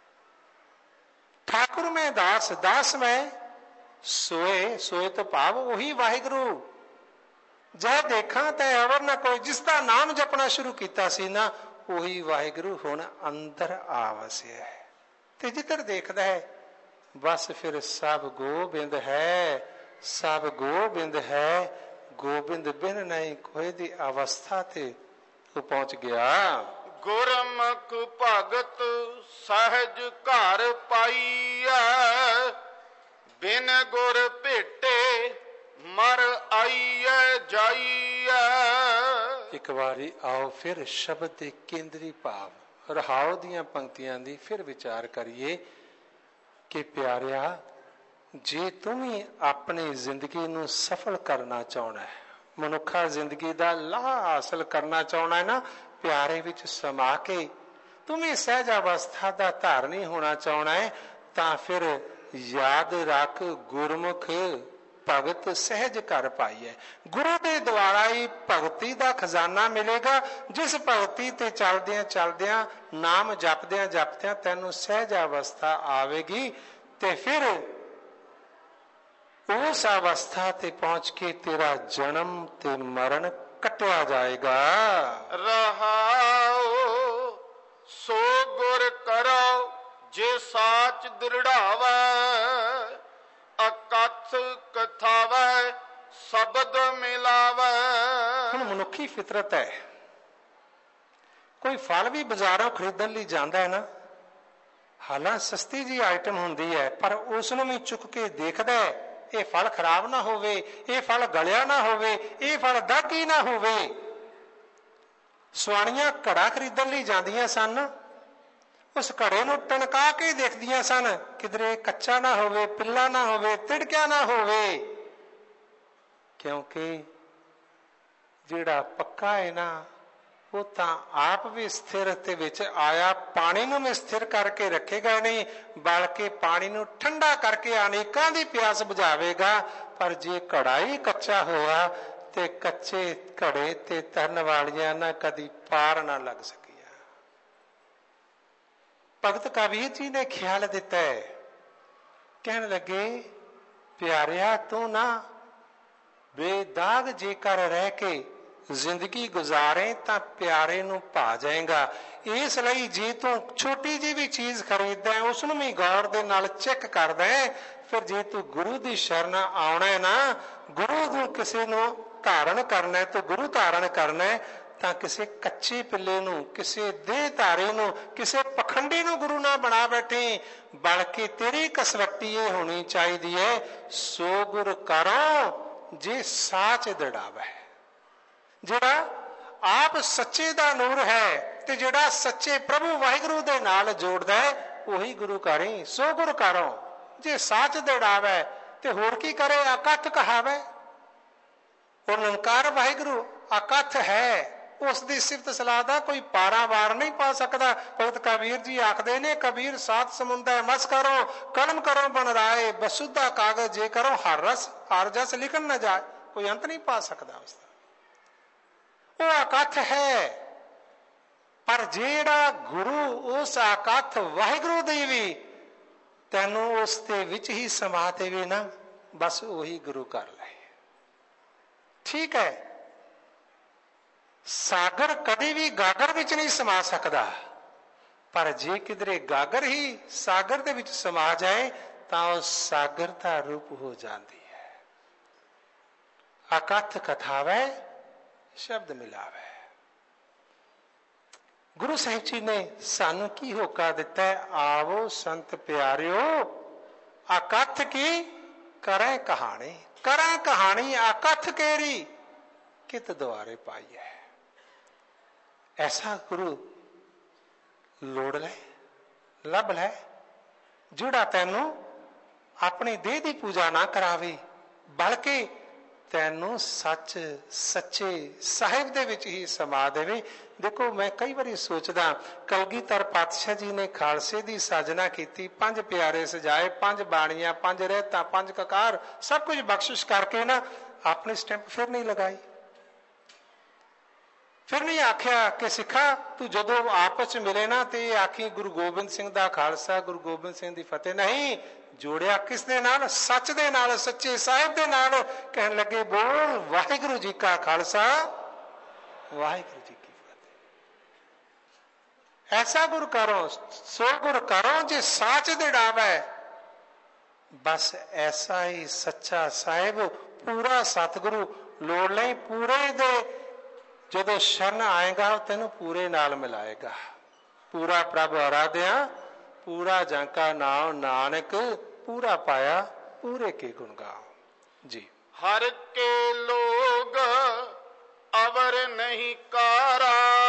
ਠਾकुर ਮੈਂ ਦਾਸ ਦਾਸ ਮੈਂ ਸੋਏ। ਸੋਏ ਤੋਂ ਭਾਵ ਉਹੀ ਵਾਹਿਗੁਰੂ ਜੈ ਦੇਖਾਂ ਤੈ ਅਵਰ ਨਾ ਕੋਈ। ਜਿਸ ਦਾ ਨਾਮ ਜਪਣਾ ਸ਼ੁਰੂ ਕੀਤਾ ਸੀ ਨਾ, ਉਹੀ ਵਾਹਿਗੁਰੂ ਹੁਣ ਅੰਦਰ ਆ ਵਸਿਆ ਹੈ ਤੇ ਜਿੱਧਰ ਦੇਖਦਾ ਹੈ ਬਸ ਫਿਰ ਸਭ ਗੋਬਿੰਦ ਹੈ, ਸਭ ਗੋਬਿੰਦ ਹੈ। ਗੋਬਿੰਦ ਬਿਨ ਨਹੀਂ ਕੋਈ ਦੀ ਅਵਸਥਾ ਤੇ ਉਹ ਪਹੁੰਚ ਗਿਆ। ਗੁਰਮੁਖ ਭਗਤ ਸਹਿਜ ਘਰ ਪਾਈਐ, ਬਿਨ ਗੁਰ ਭੇਟੇ ਮਰ ਆਈਐ ਜਾਈਐ। ਇੱਕ ਵਾਰੀ ਆਓ ਫਿਰ ਸ਼ਬਦ ਦੇ ਕੇਂਦਰੀ ਭਾਵ ਰਹਾਉ ਦੀਆਂ ਪੰਕਤੀਆਂ ਦੀ ਫਿਰ ਵਿਚਾਰ ਕਰੀਏ ਕਿ ਪਿਆਰਿਆ, ਜੇ ਤੂੰ ਵੀ ਆਪਣੀ ਜ਼ਿੰਦਗੀ ਨੂੰ ਸਫਲ ਕਰਨਾ ਚਾਹੁੰਦਾ ਹੈ, ਮਨੁੱਖਾ ਜ਼ਿੰਦਗੀ ਦਾ ਲਾਹ ਹਾਸਲ ਕਰਨਾ ਚਾਹੁੰਦਾ ਹੈ ਨਾ, ਪਿਆਰੇ ਵਿੱਚ ਸਮਾ ਕੇ ਤੂੰ ਵੀ ਸਹਿਜ ਅਵਸਥਾ ਦਾ ਧਾਰਨੀ ਹੋਣਾ ਚਾਹੁੰਦਾ ਹੈ, ਤਾਂ ਫਿਰ ਯਾਦ ਰੱਖ ਗੁਰਮੁਖ ਭਗਤ ਸਹਿਜ ਘਰ ਪਾਈ ਹੈ। ਗੁਰੂ ਦੇ ਦੁਆਰਾ ਹੀ ਭਗਤੀ ਦਾ ਖਜ਼ਾਨਾ ਮਿਲੇਗਾ। ਜਿਸ ਭਗਤੀ ਤੇ ਚਲਦਿਆਂ ਚਲਦਿਆਂ, ਨਾਮ ਜਪਦਿਆਂ ਜਪਦਿਆਂ ਤੈਨੂੰ ਸਹਿਜ ਅਵਸਥਾ ਆਵੇਗੀ ਤੇ ਫਿਰ ਉਸ ਅਵਸਥਾ ਤੇ ਪਹੁੰਚ ਕੇ ਤੇਰਾ ਜਨਮ ਤੇ ਮਰਨ ਕੱਟਿਆ ਜਾਏਗਾ। ਰਹਾਉ ਸੋ ਗੁਰ ਕਰੋ ਜੇ ਸਾਚ ਦ੍ਰਿੜਾਵੈ, ਅਕਥ ਕਥਾਵੈ ਸ਼ਬਦ ਮਿਲਾਵੈ। ਹੁਣ ਮਨੁੱਖੀ ਫਿਤਰਤ ਹੈ, ਕੋਈ ਫਲ ਵੀ ਬਾਜ਼ਾਰੋਂ ਖਰੀਦਣ ਲਈ ਜਾਂਦਾ ਹੈ ਨਾ, ਹਾਲਾਂ ਸਸਤੀ ਜੀ ਆਈਟਮ ਹੁੰਦੀ ਹੈ, ਪਰ ਉਸ ਨੂੰ ਵੀ ਚੁੱਕ ਕੇ ਦੇਖਦਾ ਹੈ ਇਹ ਫਲ ਖਰਾਬ ਨਾ ਹੋਵੇ, ਇਹ ਫਲ ਗਲਿਆ ਨਾ ਹੋਵੇ, ਇਹ ਫਲ ਦਾਗੀ ਨਾ ਹੋਵੇ। ਸੁਆਣੀਆਂ ਘੜਾ ਖਰੀਦਣ ਲਈ ਜਾਂਦੀਆਂ ਸਨ, ਉਸ ਘੜੇ ਨੂੰ ਟਣਕਾ ਕੇ ਦੇਖਦੀਆਂ ਸਨ, ਕਿਧਰੇ ਕੱਚਾ ਨਾ ਹੋਵੇ, ਪਿੱਲਾ ਨਾ ਹੋਵੇ, ਤਿੜਕਿਆ ਨਾ ਹੋਵੇ, ਕਿਉਂਕਿ ਜਿਹੜਾ ਪੱਕਾ ਹੈ ਨਾ ਉਹ ਤਾਂ ਆਪ ਵੀ ਸਥਿਰ ਤੇ ਵਿੱਚ ਆਇਆ ਪਾਣੀ ਨੂੰ ਵੀ ਸਥਿਰ ਕਰਕੇ ਰੱਖੇਗਾ ਨਹੀਂ, ਬਲਕਿ ਪਾਣੀ ਨੂੰ ਠੰਡਾ ਕਰਕੇ ਅਨੇਕਾਂ ਦੀ ਪਿਆਸ ਬੁਝਾਵੇਗਾ। ਪਰ ਜੇ ਘੜਾ ਹੀ ਕੱਚਾ ਹੋਇਆ ਤੇ ਕੱਚੇ ਘੜੇ ਤੇ ਤਰਨ ਵਾਲੀਆਂ ਨਾ ਕਦੀ ਪਾਰ ਨਾ ਲੱਗ ਸਕੀਆਂ। ਭਗਤ ਕਬੀਰ ਜੀ ਨੇ ਖਿਆਲ ਦਿੱਤਾ ਹੈ, ਕਹਿਣ ਲੱਗੇ ਪਿਆਰਿਆ ਤੂੰ ਨਾ ਬੇਦਾਗ ਜੇਕਰ ਰਹਿ ਕੇ ਜ਼ਿੰਦਗੀ ਗੁਜ਼ਾਰੇ ਤਾਂ ਪਿਆਰੇ ਨੂੰ ਭਾ ਜਾਏਗਾ। ਇਸ ਲਈ ਜੇ ਤੂੰ ਛੋਟੀ ਜਿਹੀ ਵੀ ਚੀਜ਼ ਖਰੀਦਦਾ ਹੈ ਉਸ ਨੂੰ ਵੀ ਗੌਰ ਦੇ ਨਾਲ ਚੈੱਕ ਕਰਦਾ ਹੈ। ਫਿਰ ਜੇ ਤੂੰ ਗੁਰੂ ਦੀ ਸ਼ਰਨ ਆਉਣਾ ਹੈ ਨਾ, ਗੁਰੂ ਨੂੰ ਕਿਸੇ ਨੂੰ ਧਾਰਨ ਕਰਨਾ ਹੈ, ਤੂੰ ਗੁਰੂ ਧਾਰਨ ਕਰਨਾ ਹੈ, ਤਾਂ ਕਿਸੇ ਕੱਚੇ ਪਿੱਲੇ ਨੂੰ, ਕਿਸੇ ਦੇਹ ਧਾਰੇ ਨੂੰ, ਕਿਸੇ ਪਖੰਡੀ ਨੂੰ ਗੁਰੂ ਨਾ ਬਣਾ ਬੈਠੇ, ਬਲਕਿ ਤੇਰੀ ਕਸਵੱਟੀ ਇਹ ਹੋਣੀ ਚਾਹੀਦੀ ਹੈ, ਸੋ ਗੁਰ ਕਰੋ ਜੇ ਸਾਚ ਦ੍ਰਿੜਾਵੈ। ਜਿਹੜਾ ਆਪ ਸੱਚੇ ਦਾ ਨੂਰ ਹੈ ਤੇ ਜਿਹੜਾ ਸੱਚੇ ਪ੍ਰਭੂ ਵਾਹਿਗੁਰੂ ਦੇ ਨਾਲ ਜੋੜਦਾ ਹੈ, ਉਹੀ ਗੁਰੂ ਕਰੇ। ਸੋ ਗੁਰ ਕਰੋ ਜੇ ਸਾਚ ਦ੍ਰਿੜਾਵੈ, ਤੇ ਹੋਰ ਕੀ ਕਰੇ? ਅਕਥ ਕਹਾਵੈ। ਉਹ ਨਿਰੰਕਾਰ ਵਾਹਿਗੁਰੂ ਅਕਥ ਹੈ, ਉਸ ਦੀ ਸਿਫਤ ਸਲਾਹ ਦਾ ਕੋਈ ਪਾਰਾਵਾਰ ਨਹੀਂ ਪਾ ਸਕਦਾ। ਭਗਤ ਕਬੀਰ ਜੀ ਆਖਦੇ ਨੇ, ਕਬੀਰ ਸਾਤ ਸਮੁੰਦਰ ਮਸ ਕਰੋ, ਕਲਮ ਕਰੋ ਬਨ ਰਾਏ, ਬਸੁੱਧਾ ਕਾਗਜ਼ ਜੇ ਕਰੋ ਹਰ ਰਸ ਹਰ ਜਸ ਲਿਖਣ ਨਾ ਜਾਏ। ਕੋਈ ਅੰਤ ਨਹੀਂ ਪਾ ਸਕਦਾ ਉਸਦਾ, ਉਹ ਅਕਥ ਹੈ। ਪਰ ਜਿਹੜਾ ਗੁਰੂ ਉਸ ਅਕਥ ਵਾਹਿਗੁਰੂ ਦੀ ਵੀ ਤੈਨੂੰ ਉਸ ਦੇ ਵਿੱਚ ਹੀ ਸਮਾ ਦੇਵੇ ਨਾ, ਬਸ ਉਹੀ ਗੁਰੂ ਕਰ ਲੈ। ਠੀਕ ਹੈ, ਸਾਗਰ ਕਦੇ ਵੀ ਗਾਗਰ ਵਿੱਚ ਨਹੀਂ ਸਮਾ ਸਕਦਾ, ਪਰ ਜੇ ਕਿਧਰੇ ਗਾਗਰ ਹੀ ਸਾਗਰ ਦੇ ਵਿੱਚ ਸਮਾ ਜਾਏ ਤਾਂ ਉਹ ਸਾਗਰ ਦਾ ਰੂਪ ਹੋ ਜਾਂਦੀ ਹੈ। ਅਕਥ ਕਥਾਵੈ ਸ਼ਬਦ ਮਿਲਾਵੇ। ਗੁਰੂ ਸਾਹਿਬ ਜੀ ਨੇ ਸਾਨੂੰ ਕੀ ਹੋਕਾ ਦਿੱਤਾ ਹੈ? ਆਵੋ ਸੰਤ ਪਿਆਰਿਓ ਅਕਥ ਕੀ ਕਰੇ ਕਹਾਣੀ, ਕਰੇ ਕਹਾਣੀ ਅਕਥ ਕੇਰੀ ਕਿਤ ਦੁਆਰੇ ਪਾਈ ਹੈ। ਐਸਾ ਗੁਰੂ ਲੋੜ ਲੈ, ਲੱਭ ਲੈ, ਜਿਹੜਾ ਤੈਨੂੰ ਆਪਣੀ ਦੇਹ ਦੀ ਪੂਜਾ ਨਾ ਕਰਾਵੇ, ਬਲਕਿ ਤੈਨੂੰ ਸੱਚ ਸੱਚੇ ਸਾਹਿਬ ਦੇ ਵਿੱਚ ਹੀ ਸਮਾ ਦੇਵੇ। ਦੇਖੋ, ਮੈਂ ਕਈ ਵਾਰੀ ਸੋਚਦਾ, ਕਲਗੀਧਰ ਪਾਤਸ਼ਾਹ ਜੀ ਨੇ ਖਾਲਸੇ ਦੀ ਸਾਜਨਾ ਕੀਤੀ, 5 ਪਿਆਰੇ ਸਜਾਏ, 5 ਬਾਣੀਆਂ, 5 ਰਹਿਤਾਂ, 5 ਕਕਾਰ, ਸਭ ਕੁਝ ਬਖਸ਼ਿਸ਼ ਕਰਕੇ ਨਾ ਆਪਣੀ ਸਟੈਂਪ ਫਿਰ ਨਹੀਂ ਲਗਾਈ। ਫਿਰ ਨਹੀਂ ਆਖਿਆ ਕਿ ਸਿੱਖਾ ਤੂੰ ਜਦੋਂ ਆਪਸ ਚ ਮਿਲੇ ਨਾ ਤੇ ਆਖੀ ਗੁਰੂ ਗੋਬਿੰਦ ਸਿੰਘ ਦਾ ਖਾਲਸਾ, ਗੁਰੂ ਗੋਬਿੰਦ ਸਿੰਘ ਦੀ ਫਤਿਹ। ਨਹੀਂ, जोड़िया किस दे नाल? सच दे नाल, सच्चे साहिब दे नाल। कहन लगे बोल वाहिगुरू जी का खालसा वाहिगुरू जी की फतेह। ऐसा गुर करो सो गुर करो जे साच दिड़ावे। बस ऐसा ही सच्चा साहिब पूरा सतगुरु लोड़ नहीं, पूरे दे जदों शरण आएगा तेनों पूरे नाल मिलाएगा। पूरा प्रभ आराध्या पूरा जांका नाम नानक, पूरा पाया पूरे के गुण गाओ जी। हर के लोग अवर नहीं कारा,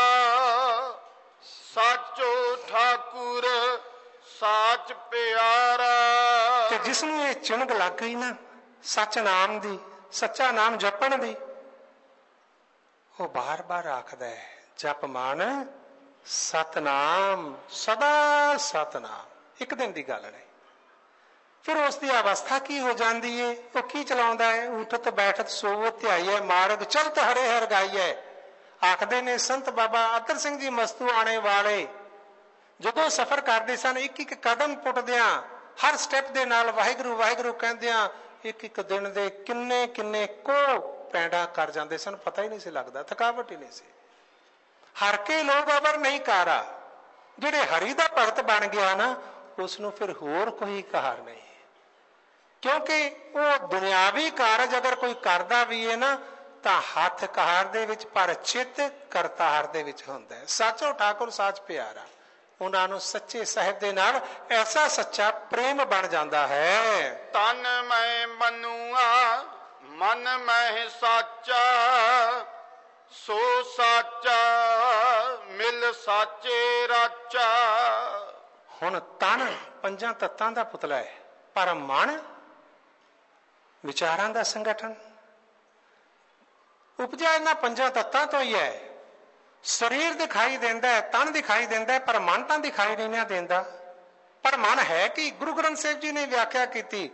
साचो ठाकुर साच प्यारा। ते जिसनूं ये चिणग लग गई ना सच नाम दी, सच्चा नाम जपण दी, वो बार बार आखदा है जप मान सतनाम, सदा सतनाम। एक दिन की गल नहीं। फिर उसकी अवस्था की हो जाती है? वो की चलाउंदा है? उठत बैठत सोवत ध्याईए मार्ग चलत हरे हर गाईए। आखदे ने संत बाबा अतर सिंह जी मस्तू आने वाले जदों सफर करते सन, एक एक कदम पुटदियां हर स्टैप दे नाल वाहिगुरू वाहिगुरू कहंदियां एक एक दिन दे किन्ने किन्ने को पैंडा कर जाते सन, पता ही नहीं सी लगता, थकावट ही नहीं सी। हर के लोग अवर नहीं कारा। जिहड़े हरि दा भगत बन गया ना उसनूं फिर होर कोई कार नहीं, क्योंकि वो दुनियावी कारज अगर कोई करदा भी है ना तां हथ कार दे विच पर चित करतार दे विच हुंदा है। साचो ठाकुर साच प्यारा, उन्हां नूं सच्चे साहिब दे नाल ऐसा सच्चा प्रेम बन जाता है। तन मैं मनुआ मन मैं साचा, सो साचा मिल साचे राचा। हुण तन पंजां तत्तां दा पुतला है, पर मन विचारां दा संगठन उपजा इन्हां पंजां तत्तां तो ही है। शरीर दिखाई देंदा है, तन दिखाई देंदा है, पर मन तां दिखाई नहीं देंदा। पर मन है कि गुरु ग्रंथ साहिब जी ने व्याख्या की,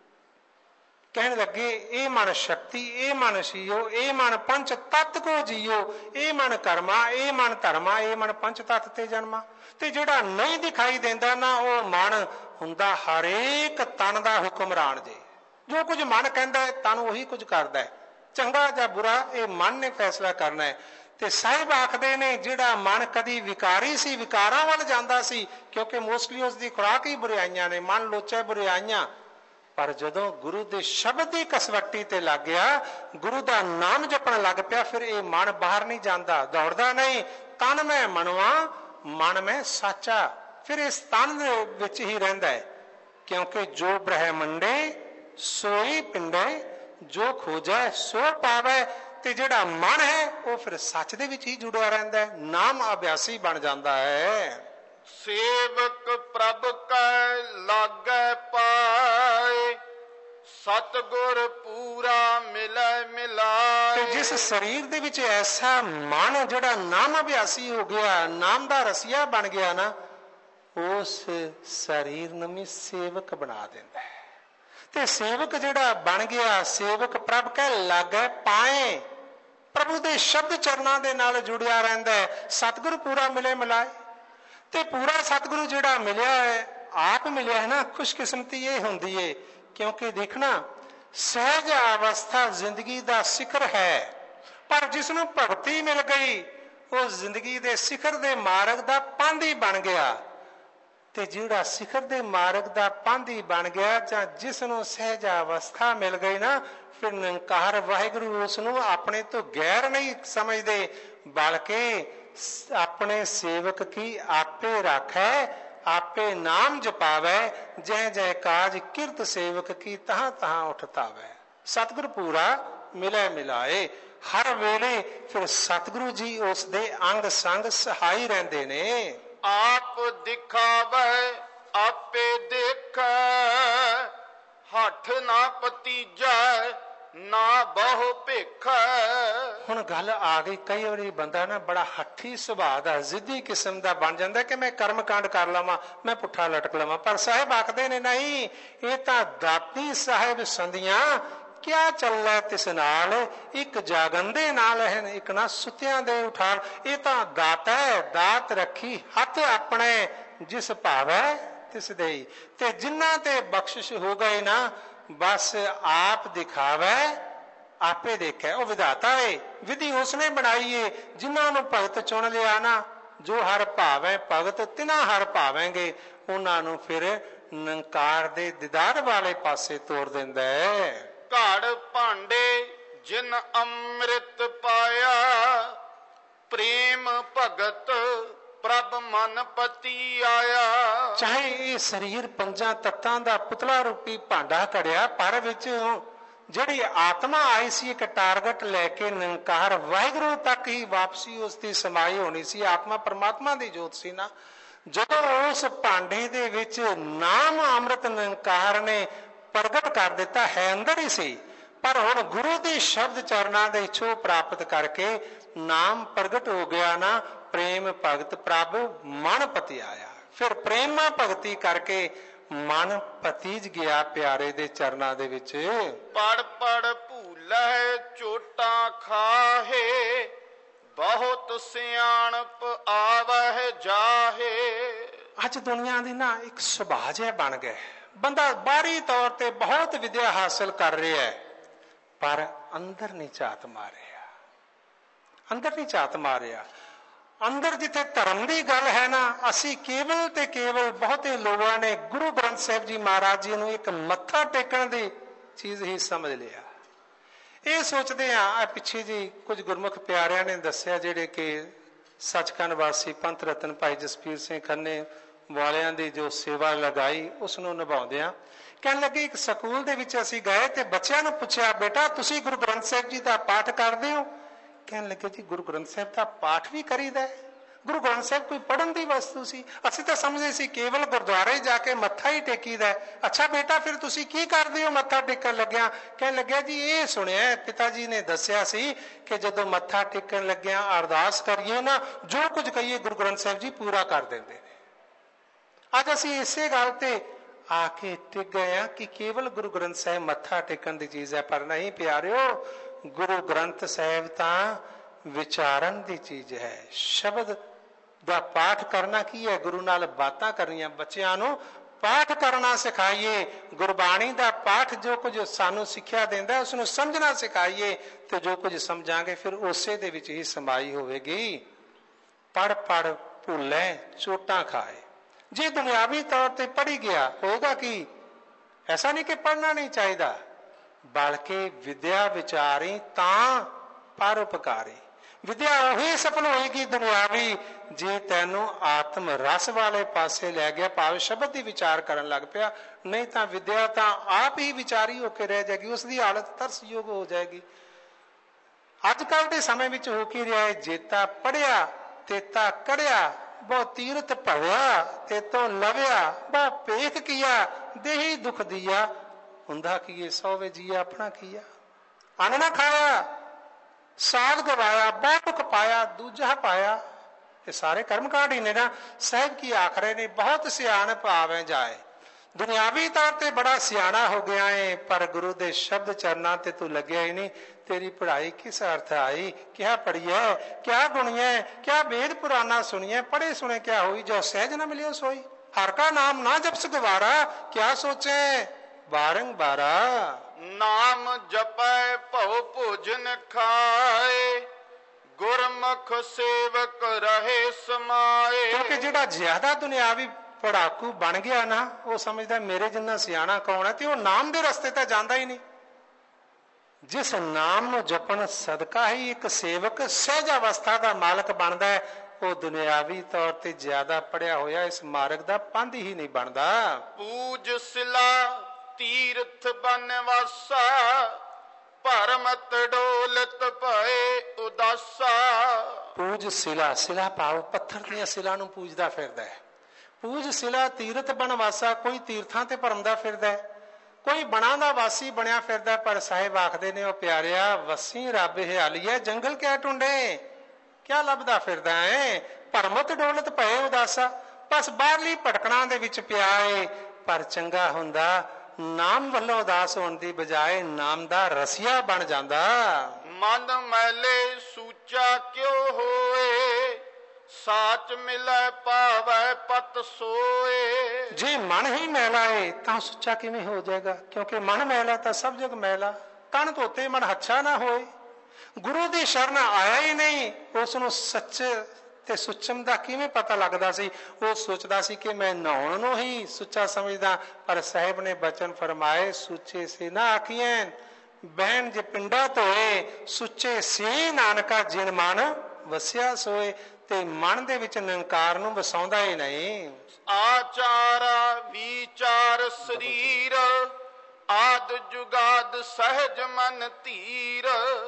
कहने लगे ए मन शक्ति, ए मन शियो, ए मन पंच तत्त को जियो, ए मन कर्मा, ए मन धर्मा, ए मन पंच तत्त ते जन्मा। ते जिहड़ा नहीं दिखाई देंदा ना वो मन हुंदा हरेक तन दा हुक्मरान जे। जो कुछ मन कहंदा है तन उही कुछ करदा है, चंगा जां बुरा ये मन ने फैसला करना है। ते साहिब आखदे ने जिहड़ा मन कदी विकारी सी, विकारां वल जांदा सी, क्योंकि मोस्टली उसदी खुराक ही बुराइयां ने, मन लोचे बुराइयां। पर जदों गुरु दे शब्द की कसवट्टी ते लग गया, गुरु दा नाम जपण लग पिया, फिर ये मन बाहर नहीं जाता, दौड़दा नहीं। तन मैं मनवा मन में साचा, फिर इस तन दे विच ही रहिंदा है, क्योंकि जो ब्रह्मंडे सोई पिंडे, जो खोजे सो पावे। ते जिहड़ा मन है वो फिर सच दे विच ही जुड़िया रहिंदा है, नाम अभ्यासी बन जाता है। सेवक प्रभ कै लागै पाए, सतगुर पूरा मिलै मिलाए। तो जिस शरीर दे विच ऐसा मन जिहड़ा नाम अभ्यासी हो गया, नाम दा रसिया बन गया ना, उस शरीर नूं भी सेवक बना दिंदा है। ते सेवक जिहड़ा बन गया, सेवक प्रभ कै लागै पाए, प्रभु दे शब्द चरणां दे नाल जुड़िया रहिंदा है। सतगुर पूरा मिले मिलाए। ते पूरा सतगुरु जिहड़ा मिलिया है, आप मिलिया है ना, खुशकिस्मती ये हुंदी है, क्योंकि देखना सहज अवस्था जिंदगी दा सिखर है, पर जिसनों भगती मिल गई वो जिंदगी दे सिखर दे मार्ग दा पांधी बन गया। ते जिहड़ा सिखर दे मार्ग दा पांधी बन गया, जां जिसनों सहज अवस्था मिल गई ना, फिर निरंकार वाहिगुरू उसनों अपने तो गैर नहीं समझदे, बल्कि अपने सेवक की आपे राखै, आपे नाम जपावै। जय जय काज किरत सेवक की तहां तहां उठतावै। सतगुर पूरा मिले मिलाए। हर वेले फिर सतगुरु जी उस दे अंग संग सहाई रहंदे ने। आप दिखावै आपे देखै, हठ ना भतीजा ना बहु भेखै। हुण गल आ गई, कई वारी बंदा ना बड़ा हठी सुभाਅ दा, जिद्दी किस्म दा बन जांदा कि मैं कर्म कांड कर लवां, मैं पुट्ठा लटक लवां। पर साहिब आखदे ने नहीं, ये तां दाती साहिब संदियां क्या चलना तिस नाल, एक जागन दे नाल है, एक ना सुतियां दे उठाल। ये तां दाता है, दात रखी हथ अपने, जिस भावै ਤਿਸ ਦੇਈ। ਤੇ ਜਿਨ੍ਹਾਂ ਤੇ ਬਖਸ਼ਿਸ਼ ਹੋ ਗਈ ਨਾ, ਬਸ ਆਪ ਦਿਖਾਵੇ ਆਪੇ ਦੇਖੇ। ਉਹ ਵਿਧਾਤਾ ਏ, ਵਿਧੀ ਉਸਨੇ ਬਣਾਈ ਏ। ਜਿਨ੍ਹਾਂ ਨੂੰ ਭਗਤ ਚੁਣ ਲਿਆ ਨਾ, ਜੋ ਹਰ ਭਾਵੈ ਭਗਤ ਤਿਨਾ ਹਰ ਭਾਵੈਂਗੇ, ਉਹਨਾਂ ਨੂੰ ਫਿਰ ਨਿਰੰਕਾਰ ਦੇ ਦੀਦਾਰ ਵਾਲੇ ਪਾਸੇ ਤੋਰ ਦਿੰਦਾ ਹੈ। ਘੜ ਭਾਂਡੇ ਜਿਨ ਅੰਮ੍ਰਿਤ ਪਾਇਆ, ਪ੍ਰੇਮ ਭਗਤ ਪ੍ਰਭ ਮਨ ਪਤੀ ਆਇਆ। ਚਾਹੇ ਇਹ ਸਰੀਰ ਪੰਜਾਂ ਤੱਤਾਂ ਦਾ ਪੁਤਲਾ ਰੂਪੀ ਭਾਂਡਾ ਘੜਿਆ, ਪਰ ਵਿੱਚ ਜਿਹੜੀ ਆਤਮਾ ਆਈ ਸੀ ਇੱਕ ਟਾਰਗੇਟ ਲੈ ਕੇ, ਨਿਰੰਕਾਰ ਵਾਹਿਗੁਰੂ ਤੱਕ ਹੀ ਵਾਪਸੀ ਉਸ ਦੀ ਸਮਾਈ ਹੋਣੀ ਸੀ। ਆਤਮਾ ਪਰਮਾਤਮਾ ਦੀ ਜੋਤ ਸੀ ਨਾ। ਜਦੋਂ ਉਸ ਭਾਂਡੇ ਦੇ ਵਿੱਚ ਨਾਮ ਅੰਮ੍ਰਿਤ ਨਿਰੰਕਾਰ ਨੇ ਪ੍ਰਗਟ ਕਰ ਦਿੱਤਾ, ਹੈ ਅੰਦਰ ਹੀ ਸੀ, ਪਰ ਹੁਣ ਗੁਰੂ ਦੇ ਸ਼ਬਦ ਚਰਨਾਂ ਦੇ ਛੋਹ ਪ੍ਰਾਪਤ ਕਰਕੇ ਨਾਮ ਪ੍ਰਗਟ ਹੋ ਗਿਆ ਨਾ, ਪ੍ਰੇਮ ਭਗਤ ਪ੍ਰਭ ਮਨ ਪਤੀ ਆਇਆ। ਫਿਰ ਪ੍ਰੇਮਾ ਭਗਤੀ ਕਰਕੇ ਮਨ ਪਤੀਜ ਗਿਆ ਪਿਆਰੇ ਦੇ ਚਰਨਾਂ ਦੇ ਵਿੱਚ। ਪੜ ਪੜ ਭੂਲੈ ਚੋਟਾਂ ਖਾਹੇ, ਬਹੁਤ ਸਿਆਣਪ ਆਵਹਿ ਜਾਹੇ। ਅੱਜ ਦੁਨੀਆ ਦੀ ਨਾ ਇੱਕ ਸੁਭਾਅ ਜਿਹਾ ਬਣ ਗਿਆ, ਬੰਦਾ ਬਾਹਰੀ ਤੌਰ ਤੇ ਬਹੁਤ ਵਿਦਿਆ ਹਾਸਲ ਕਰ ਰਿਹਾ ਹੈ, ਪਰ ਅੰਦਰ ਨਹੀਂ ਝਾਤ ਮਾਰਿਆ, ਅੰਦਰ ਨਹੀਂ ਝਾਤ ਮਾਰਿਆ। ਅੰਦਰ ਜਿੱਥੇ ਧਰਮ ਦੀ ਗੱਲ ਹੈ ਨਾ, ਅਸੀਂ ਕੇਵਲ ਤੇ ਕੇਵਲ ਬਹੁਤੇ ਲੋਕਾਂ ਨੇ ਗੁਰੂ ਗ੍ਰੰਥ ਸਾਹਿਬ ਜੀ ਮਹਾਰਾਜ ਜੀ ਨੂੰ ਇੱਕ ਮੱਥਾ ਟੇਕਣ ਦੀ ਚੀਜ਼ ਹੀ ਸਮਝ ਲਿਆ। ਇਹ ਸੋਚਦੇ ਆ, ਪਿੱਛੇ ਜੀ ਕੁਝ ਗੁਰਮੁਖ ਪਿਆਰਿਆਂ ਨੇ ਦੱਸਿਆ, ਜਿਹੜੇ ਕਿ ਸੱਚਖੰਡ ਵਾਸੀ ਪੰਥ ਰਤਨ ਭਾਈ ਜਸਪੀਰ ਸਿੰਘ ਖੰਨੇ ਵਾਲਿਆਂ ਦੀ ਜੋ ਸੇਵਾ ਲਗਾਈ, ਉਸ ਨੂੰ ਨਿਭਾਉਂਦਿਆਂ ਕਹਿਣ ਲੱਗੇ, ਇੱਕ ਸਕੂਲ ਦੇ ਵਿੱਚ ਅਸੀਂ ਗਏ ਤੇ ਬੱਚਿਆਂ ਨੂੰ ਪੁੱਛਿਆ, ਬੇਟਾ ਤੁਸੀਂ ਗੁਰੂ ਗ੍ਰੰਥ ਸਾਹਿਬ ਜੀ ਦਾ ਪਾਠ ਕਰਦੇ ਹੋ? ਕਹਿਣ ਲੱਗੇ, ਜੀ ਗੁਰੂ ਗ੍ਰੰਥ ਸਾਹਿਬ ਦਾ ਪਾਠ ਵੀ ਕਰੀਦਾ। ਗੁਰੂ ਗ੍ਰੰਥ ਸਾਹਿਬ ਕੋਈ ਪੜ੍ਹਨ ਦੀ ਵਸਤੂ ਸੀ? ਅਸੀਂ ਤਾਂ ਸਮਝਦੇ ਸੀ ਕੇਵਲ ਗੁਰਦੁਆਰੇ ਜਾ ਕੇ ਮੱਥਾ ਹੀ ਟੇਕੀਦਾ। ਅੱਛਾ ਬੇਟਾ, ਫਿਰ ਤੁਸੀਂ ਕੀ ਕਰਦੇ ਹੋ ਮੱਥਾ ਟੇਕਣ ਲੱਗਿਆ? ਕਹਿਣ ਲੱਗਿਆ, ਜੀ ਇਹ ਸੁਣਿਆ ਪਿਤਾ ਜੀ ਨੇ ਦੱਸਿਆ ਸੀ ਕਿ ਜਦੋਂ ਮੱਥਾ ਟੇਕਣ ਲੱਗਿਆ ਅਰਦਾਸ ਕਰੀਏ ਨਾ, ਜੋ ਕੁਝ ਕਹੀਏ ਗੁਰੂ ਗ੍ਰੰਥ ਸਾਹਿਬ ਜੀ ਪੂਰਾ ਕਰ ਦਿੰਦੇ ਨੇ। ਅੱਜ ਅਸੀਂ ਇਸੇ ਗੱਲ ਤੇ ਆ ਕੇ ਟਿਕ ਗਏ ਆ ਕਿ ਕੇਵਲ ਗੁਰੂ ਗ੍ਰੰਥ ਸਾਹਿਬ ਮੱਥਾ ਟੇਕਣ ਦੀ ਚੀਜ਼ ਹੈ, ਪਰ ਨਹੀਂ ਪਿਆਰਿਓ, ਗੁਰੂ ਗ੍ਰੰਥ ਸਾਹਿਬ ਤਾਂ ਵਿਚਾਰਨ ਦੀ ਚੀਜ਼ ਹੈ। ਸ਼ਬਦ ਦਾ ਪਾਠ ਕਰਨਾ ਕੀ ਹੈ? ਗੁਰੂ ਨਾਲ ਬਾਤਾਂ ਕਰਨੀਆਂ। ਬੱਚਿਆਂ ਨੂੰ ਪਾਠ ਕਰਨਾ ਸਿਖਾਈਏ, ਗੁਰਬਾਣੀ ਦਾ ਪਾਠ ਜੋ ਕੁਝ ਸਾਨੂੰ ਸਿੱਖਿਆ ਦਿੰਦਾ ਉਸ ਨੂੰ ਸਮਝਣਾ ਸਿਖਾਈਏ, ਤੇ ਜੋ ਕੁਝ ਸਮਝਾਂਗੇ ਫਿਰ ਉਸੇ ਦੇ ਵਿੱਚ ਹੀ ਸਮਾਈ ਹੋਵੇਗੀ। ਪੜ ਪੜ ਭੁੱਲੇ ਚੋਟਾਂ ਖਾਏ। ਜੇ ਦੁਨਿਆਵੀ ਤੌਰ ਤੇ ਪੜ੍ਹੀ ਗਿਆ ਹੋਏਗਾ ਕੀ? ਐਸਾ ਨਹੀਂ ਕਿ ਪੜ੍ਹਨਾ ਨਹੀਂ ਚਾਹੀਦਾ, ਬਲਕਿ ਵਿਦਿਆ ਵਿਚਾਰੀ ਤਾਂ ਪਰਉਪਕਾਰੀ। ਵਿਦਿਆ ਉਹੀ ਸਫਲ ਹੋਏਗੀ ਦੁਨਿਆਵੀ ਜੇ ਤੈਨੂੰ ਆਤਮ ਰਸ ਵਾਲੇ ਪਾਸੇ ਲੈ ਗਿਆ, ਭਾਵੇਂ ਸ਼ਬਦ ਦੀ ਵਿਚਾਰ ਕਰਨ ਲੱਗ ਪਿਆ। ਨਹੀਂ ਤਾਂ ਵਿਦਿਆ ਤਾਂ ਆਪ ਹੀ ਵਿਚਾਰੀ ਹੋ ਕੇ ਰਹਿ ਜਾਏਗੀ, ਉਸ ਦੀ ਹਾਲਤ ਤਰਸਯੋਗ ਹੋ ਜਾਏਗੀ। ਅੱਜ ਕੱਲ ਦੇ ਸਮੇਂ ਵਿੱਚ ਹੋ ਕੀ ਰਿਹਾ ਹੈ? ਜੇਤਾ ਪੜਿਆ ਤੇਤਾ ਕੜਿਆ, ਬਹੁ ਤੀਰਥ ਭਵਿਆ ਤੇ ਤੋਂ ਲਵਿਆ, ਬਹੁ ਭੇਖ ਕੀਆ ਦੇਹੀ ਦੁਖ ਦੀਆ। ਹੁੰਦਾ ਕੀਏ ਸੌਵੇ ਜੀਆ ਆਪਣਾ ਕੀਆ। ਅੰਨ ਨਾ ਖਾਇਆ, ਸਾਧ ਗਵਾਇਆ, ਬਹੁ ਦੁੱਖ ਪਾਇਆ, ਦੂਜਾ ਪਾਇਆ। ਇਹ ਸਾਰੇ ਕਰਮ ਕਾਂਡ ਹੀ ਨੇ ਨਾ। ਸਾਹਿਬ ਕੀ ਆਖ ਰਹੇ ਨੇ? ਬਹੁਤ ਸਿਆਣਪ ਆਵੇਂ ਜਾਏ। ਦੁਨਿਆਵੀ ਤੌਰ ਤੇ ਬੜਾ ਸਿਆਣਾ ਹੋ ਗਿਆ ਏ, ਪਰ ਗੁਰੂ ਦੇ ਸ਼ਬਦ ਚਰਨਾਂ ਤੇ ਤੂੰ ਲੱਗਿਆ ਹੀ ਨਹੀਂ। तेरी पढ़ाई किस अर्थ आई? क्या पढ़िए, क्या गुणिए, क्या वेद पुराना सुनिए, पढ़े सुने क्या हुई, जो सहज न मिलियो सोई। हर का नाम ना जप सगवारा, क्या सोचे बारंबारा। नाम जपै भव भोजन खाए, गुरमुख सेवक रहे समाए। क्योंकि जिहड़ा ज्यादा दुनियावी पढ़ाकू बन गया ना, वो समझदा मेरे जिन्ना सियाणा कौन है, ते वो नाम दे रस्ते ते जांदा ही नहीं। जिस नाम ਨੂੰ ਜਪਣ ਸਦਕਾ ਹੀ ਇੱਕ ਸੇਵਕ ਸਹਿਜ ਅਵਸਥਾ ਦਾ ਮਾਲਕ ਬਣਦਾ ਹੈ, ਉਹ ਦੁਨਿਆਵੀ ਤੌਰ ਤੇ ਜ਼ਿਆਦਾ ਪੜਿਆ ਹੋਇਆ ਇਸ ਮਾਰਗ ਦਾ ਪੰਧ ਹੀ ਨਹੀਂ ਬਣਦਾ। ਪੂਜ ਸਿਲਾ ਤੀਰਥ ਬਨਵਾਸਾ, ਭਰਮਤ ਡੋਲਤ ਭਏ ਉਦਾਸਾ। ਪੂਜ ਸਿਲਾ, ਸਿਲਾ ਭਾਵ ਪੱਥਰ ਦੀਆਂ ਸਿਲਾ ਨੂੰ ਪੂਜਦਾ ਫਿਰਦਾ ਹੈ। ਪੂਜ ਸਿਲਾ ਤੀਰਥ ਬਨਵਾਸਾ, ਕੋਈ ਤੀਰਥਾਂ ਤੇ ਭਰਮਦਾ ਫਿਰਦਾ ਹੈ, ਕੋਈ ਬਣਾ ਦਾ ਵਾਸੀ ਬਣਿਆ ਫਿਰਦਾ। ਪਰ ਸਾਹਿਬ ਆਖਦੇ ਨੇ, ਉਹ ਪਿਆਰਿਆ ਵਸੀ ਰੱਬ ਹਿਆਲੀਏ, ਜੰਗਲ ਕਿਆ ਟੁੰਡੇ, ਕਿਆ ਲੱਭਦਾ ਫਿਰਦਾ ਹੈ। ਭਰਮਤ ਡੋਲਤ ਭਏ ਉਦਾਸਾ, ਬਸ ਬਾਹਰਲੀ ਭਟਕਣਾ ਦੇ ਵਿੱਚ ਪਿਆ ਏ। ਪਰ ਚੰਗਾ ਹੁੰਦਾ ਨਾਮ ਵੱਲੋਂ ਉਦਾਸ ਹੋਣ ਦੀ ਬਜਾਏ ਨਾਮ ਦਾ ਰਸੀਆ ਬਣ ਜਾਂਦਾ। ਮਨ ਮੈਲੇ ਸੂਚਾ ਕਿਉ ਹੋਏ, ਸਾਚ ਮਿਲੈ ਪਾਵੈ ਪਤ ਸੋਏ। ਜੇ ਮਨ ਹੀ ਮੈਲਾ ਹੈ ਤਾਂ ਸੁੱਚਾ ਕਿਵੇਂ ਹੋ ਜਾਏਗਾ? ਕਿਉਂਕਿ ਮਨ ਮੈਲਾ ਤਾਂ ਸਭ ਜਗ ਮੈਲਾ। ਤਨ ਧੋਤੇ ਮਨ ਹੱਛਾ ਨਾ ਹੋਏ। ਗੁਰੂ ਦੀ ਸ਼ਰਨ ਆਇਆ ਹੀ ਨਹੀਂ, ਉਸ ਨੂੰ ਸੱਚ ਤੇ ਸੁੱਚਮ ਦਾ ਕਿਵੇਂ ਪਤਾ ਲੱਗਦਾ ਸੀ? ਉਹ ਸੋਚਦਾ ਸੀ ਕਿ ਮੈਂ ਨਹਾਉਣ ਨੂੰ ਹੀ ਸੁੱਚਾ ਸਮਝਦਾ। ਪਰ ਸਾਹਿਬ ਨੇ ਬਚਨ ਫਰਮਾਏ, ਸੁੱਚੇ ਸੇ ਨਾ ਆਖੀਐ ਬਹਿਣ ਜੇ ਪਿੰਡਾ ਧੋਏ, ਸੁੱਚੇ ਸੇ ਨਾਨਕਾ ਜਿਨ ਮਨ ਵਸਿਆ ਸੋਏ। ਤੇ ਮਨ ਦੇ ਵਿੱਚ ਨਿਰੰਕਾਰ ਨੂੰ ਵਸਾਉਂਦਾ ਹੀ ਨਹੀਂ। ਆਚਾਰ ਵਿਚਾਰ ਸਰੀਰ, ਆਦ ਜੁਗਾਦ ਸਹਿਜ ਮਨ ਧੀਰ।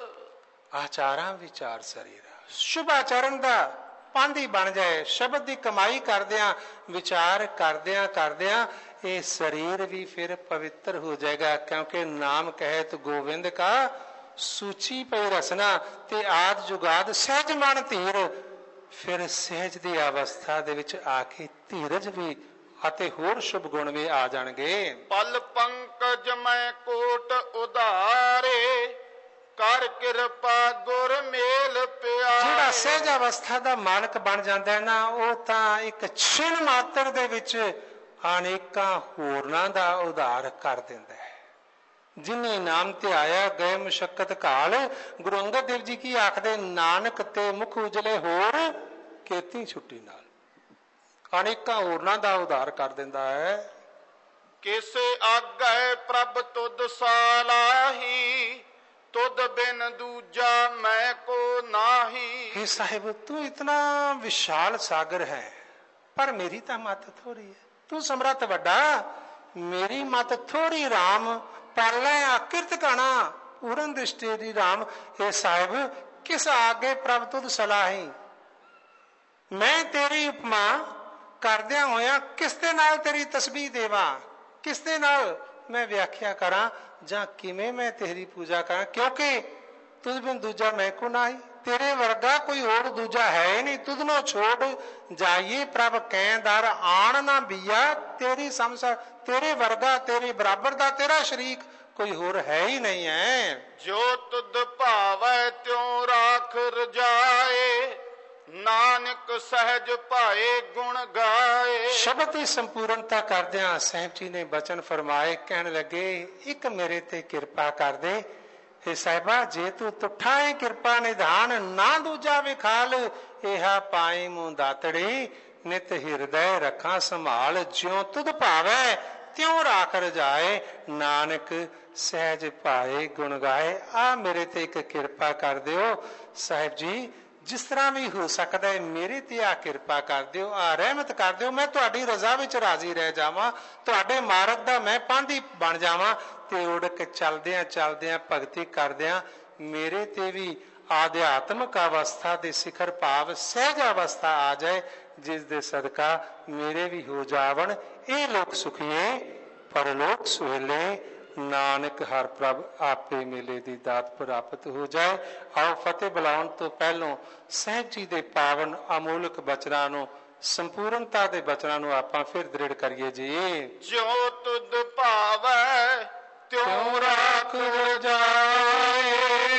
ਆਚਾਰਾਂ ਵਿਚਾਰ ਸਰੀਰ, ਸ਼ੁਭ ਆਚਰਨ ਦਾ ਪਾਂਧੀ ਬਣ ਜਾਏ। ਸ਼ਬਦ ਦੀ ਕਮਾਈ ਕਰਦਿਆਂ, ਵਿਚਾਰ ਕਰਦਿਆਂ ਇਹ ਸਰੀਰ ਵੀ ਫਿਰ ਪਵਿੱਤਰ ਹੋ ਜਾਏਗਾ। ਕਿਉਂਕਿ ਨਾਮ ਕਹਿਤ ਗੋਬਿੰਦ ਕਾ ਸੂਚੀ ਪਈ ਰਸਨਾ, ਤੇ ਆਦ ਜੁਗਾਦ ਸਹਿਜ ਮਨ ਧੀਰ। ਫਿਰ ਸਹਿਜ ਦੀ ਅਵਸਥਾ ਦੇ ਵਿੱਚ ਆ ਕੇ ਧੀਰਜ ਵੀ ਅਤੇ ਹੋਰ ਸ਼ੁਭ ਗੁਣ ਵੀ ਆ ਜਾਣਗੇ। ਪਲ ਪੰਕਜ ਮੈਂ ਕੋਟ ਉਧਾਰੇ, ਕਰ ਕਿਰਪਾ ਗੁਰ ਮੇਲ ਪਿਆਰੇ। ਜਿਹੜਾ ਸਹਿਜ ਅਵਸਥਾ ਦਾ ਮਾਲਕ ਬਣ ਜਾਂਦਾ ਹੈ ਨਾ, ਉਹ ਤਾਂ ਇੱਕ ਛਿਣ ਮਾਤਰ ਦੇ ਵਿੱਚ ਅਨੇਕਾਂ ਹੋਰਨਾਂ ਦਾ ਉਧਾਰ ਕਰ ਦਿੰਦਾ ਹੈ। ਜਿਨੇ ਨਾਮ ਤੇ ਆਇਆ ਗਏ ਮੁਸ਼ੱਕਤ ਘਾਲ। ਗੁਰੂ ਅੰਗਦ ਦੇਵ ਜੀ ਕੀ ਆਖਦੇ? ਨਾਨਕ ਤੇ ਮੁਖ ਉਜਲੇ ਹੋਰ ਕੀਤੀ ਛੁੱਟੀ ਨਾਲ। ਅਨੇਕਾਂ ਹੋਰਨਾਂ ਦਾ ਉਧਾਰ ਕਰ ਦਿੰਦਾ ਹੈ। ਕਿਸੇ ਆਗੈ ਪ੍ਰਭ ਤੁਧ ਸਾਲਾਹੀ, ਤੁਧ ਬਿਨ ਦੂਜਾ ਮੈਂ ਕੋ ਨਾਹੀ। हे ਸਾਹਿਬ, ਤੂੰ ਇਤਨਾ ਵਿਸ਼ਾਲ ਸਾਗਰ ਹੈ, ਪਰ ਮੇਰੀ ਤਾਂ ਮੱਤ ਥੋੜੀ ਹੈ। ਤੂੰ ਸਮਰੱਥ ਵੱਡਾ, ਮੇਰੀ ਮੱਤ ਥੋੜੀ। ਰਾਮ ਪਾਲੈ ਆਕਿਰਤ ਕਾਣਾ, ਪੂਰਨ ਦ੍ਰਿਸ਼ਟੀ ਦੀ ਰਾਮ। हे ਸਾਹਿਬ, ਕਿਸ ਆਗੇ ਪ੍ਰਭ ਤੁਧ ਸਲਾਹੀ। ਮੈਂ ਤੇਰੀ ਉਪਮਾ ਕਰਦਿਆਂ ਹੋਇਆ ਕਿਸ ਦੇ ਨਾਲ ਤੇਰੀ ਤਸਬੀਹ ਦੇਵਾਂ? ਕਿਸ ਦੇ ਨਾਲ ਮੈਂ ਵਿਆਖਿਆ ਕਰਾਂ, ਜਾਂ ਕਿਵੇਂ ਮੈਂ ਤੇਰੀ ਪੂਜਾ ਕਰਾਂ? ਕਿਉਂਕਿ ਤੁਧ ਬਿਨ ਦੂਜਾ ਮੈਂ ਕੋ ਨਾਹੀ। ਤੇਰੇ ਵਰਗਾ ਕੋਈ ਹੋਰ ਦੂਜਾ ਹੈ ਹੀ ਨਹੀਂ। ਤੁਧ ਨੂੰ ਛੋੜ ਜਾਈਏ ਪ੍ਰਭ ਕਹਿਦਾਰ, ਆਣ ਨਾ ਬੀਆ ਤੇਰੀ ਸਮਝ। ਤੇਰੇ ਵਰਗਾ, ਤੇਰੇ ਬਰਾਬਰ ਦਾ ਤੇਰਾ ਸ਼ਰੀਕ ਕੋਈ ਹੋਰ ਹੈ ਹੀ ਨਹੀਂ ਹੈ। ਜੋ ਤੁਧ ਭਾਵੈ ਤਿਉ ਰਾਖ ਰਜਾਏ, ਨਾਨਕ ਸਹਿਜ ਭਾਏ ਗੁਣ ਗਾਏ। ਸ਼ਬਦ ਦੀ ਸੰਪੂਰਨਤਾ ਕਰਦਿਆਂ ਸਾਹਿਬ ਜੀ ਨੇ ਬਚਨ ਫਰਮਾਏ। ਕਹਿਣ ਲੱਗੇ, ਇੱਕ ਮੇਰੇ ਤੇ ਕਿਰਪਾ ਕਰ ਦੇ। हे ਸਾਹਿਬਾ, ਜੇ ਤੂੰ ਤੁਠਾ ਹੈ ਕਿਰਪਾ ਨਿਧਾਨ, ਨਾ ਦੂਜਾ ਵਿਖਾਲ। ਇਹਾ ਪਾਏ ਮੂੰ ਦਾਤੜੀ, ਨਿਤ ਹਿਰਦੈ ਰੱਖਾਂ ਸੰਭਾਲ। ਜਿਉ ਤੁਧ ਭਾਵੈ ਤਿਉ ਰਾਖ ਰਜਾਏ, ਨਾਨਕ ਸਹਿਜ ਭਾਏ ਗੁਣ ਗਾਏ। ਆ ਮੇਰੇ ਤੇ ਇੱਕ ਕਿਰਪਾ ਕਰ ਦਿਓ ਸਾਹਿਬ ਜੀ। ਜਿਸ ਤਰ੍ਹਾਂ ਵੀ ਹੋ ਸਕਦਾ ਹੈ ਮੇਰੇ ਤੇ ਆ ਕਿਰਪਾ ਕਰ ਦਿਓ, ਆ ਰਹਿਮਤ ਕਰ ਦਿਓ। ਮੈਂ ਤੁਹਾਡੀ ਰਜ਼ਾ ਵਿੱਚ ਰਾਜ਼ੀ ਰਹਿ ਜਾਵਾਂ, ਤੁਹਾਡੇ ਮਾਰਗ ਦਾ ਮੈਂ ਪਾਂਧੀ ਬਣ ਜਾਵਾਂ। ਤੇ ਉੜ ਕੇ ਚਲਦਿਆਂ ਭਗਤੀ ਕਰਦਿਆਂ ਮੇਰੇ ਤੇ ਵੀ ਆਧਿਆਤਮਕ ਅਵਸਥਾ ਦੇ ਸਿਖਰ ਭਾਵ ਸਹਿਜ ਅਵਸਥਾ ਆ ਜਾਏ, ਜਿਸ ਦੇ ਸਦਕਾ ਮੇਰੇ ਵੀ ਹੋ ਜਾਵਣ ਇਹ ਲੋਕ ਸੁਖੀਏ, ਪਰਲੋਕ ਸੁਹੇਲੇ। ਨਾਨਕ ਹਰ ਪ੍ਰਭ ਆਪੇ ਮੇਲੇ ਦੀ ਦਾਤ ਪ੍ਰਾਪਤ ਹੋ ਜਾਏ। ਆਓ ਫਤਿਹ ਬੁਲਾਉਣ ਤੋਂ ਪਹਿਲੋਂ ਸਾਹਿਬ ਜੀ ਦੇ ਪਾਵਨ ਅਮੋਲਕ ਬਚਨਾਂ ਨੂੰ, ਸੰਪੂਰਨਤਾ ਦੇ ਬਚਨਾਂ ਨੂੰ ਆਪਾਂ ਫਿਰ ਦ੍ਰਿੜ ਕਰੀਏ ਜੀ। ਜੋ ਤੁਧ ਭਾਵੈ ਤਿਉ ਰਾਖ ਰਜਾਏ,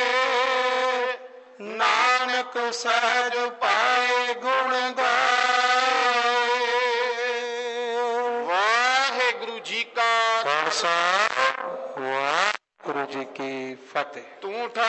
ਨਾਨਕ ਸਹਿਜ ਪਾਏ ਗੁਣ ਗਾਏ। ਵਾਹਿਗੁਰੂ ਜੀ ਕਾ ਖਾਲਸਾ, ਵਾਹਿਗੁਰੂ ਜੀ ਕੀ ਫਤਿਹ। ਤੂੰ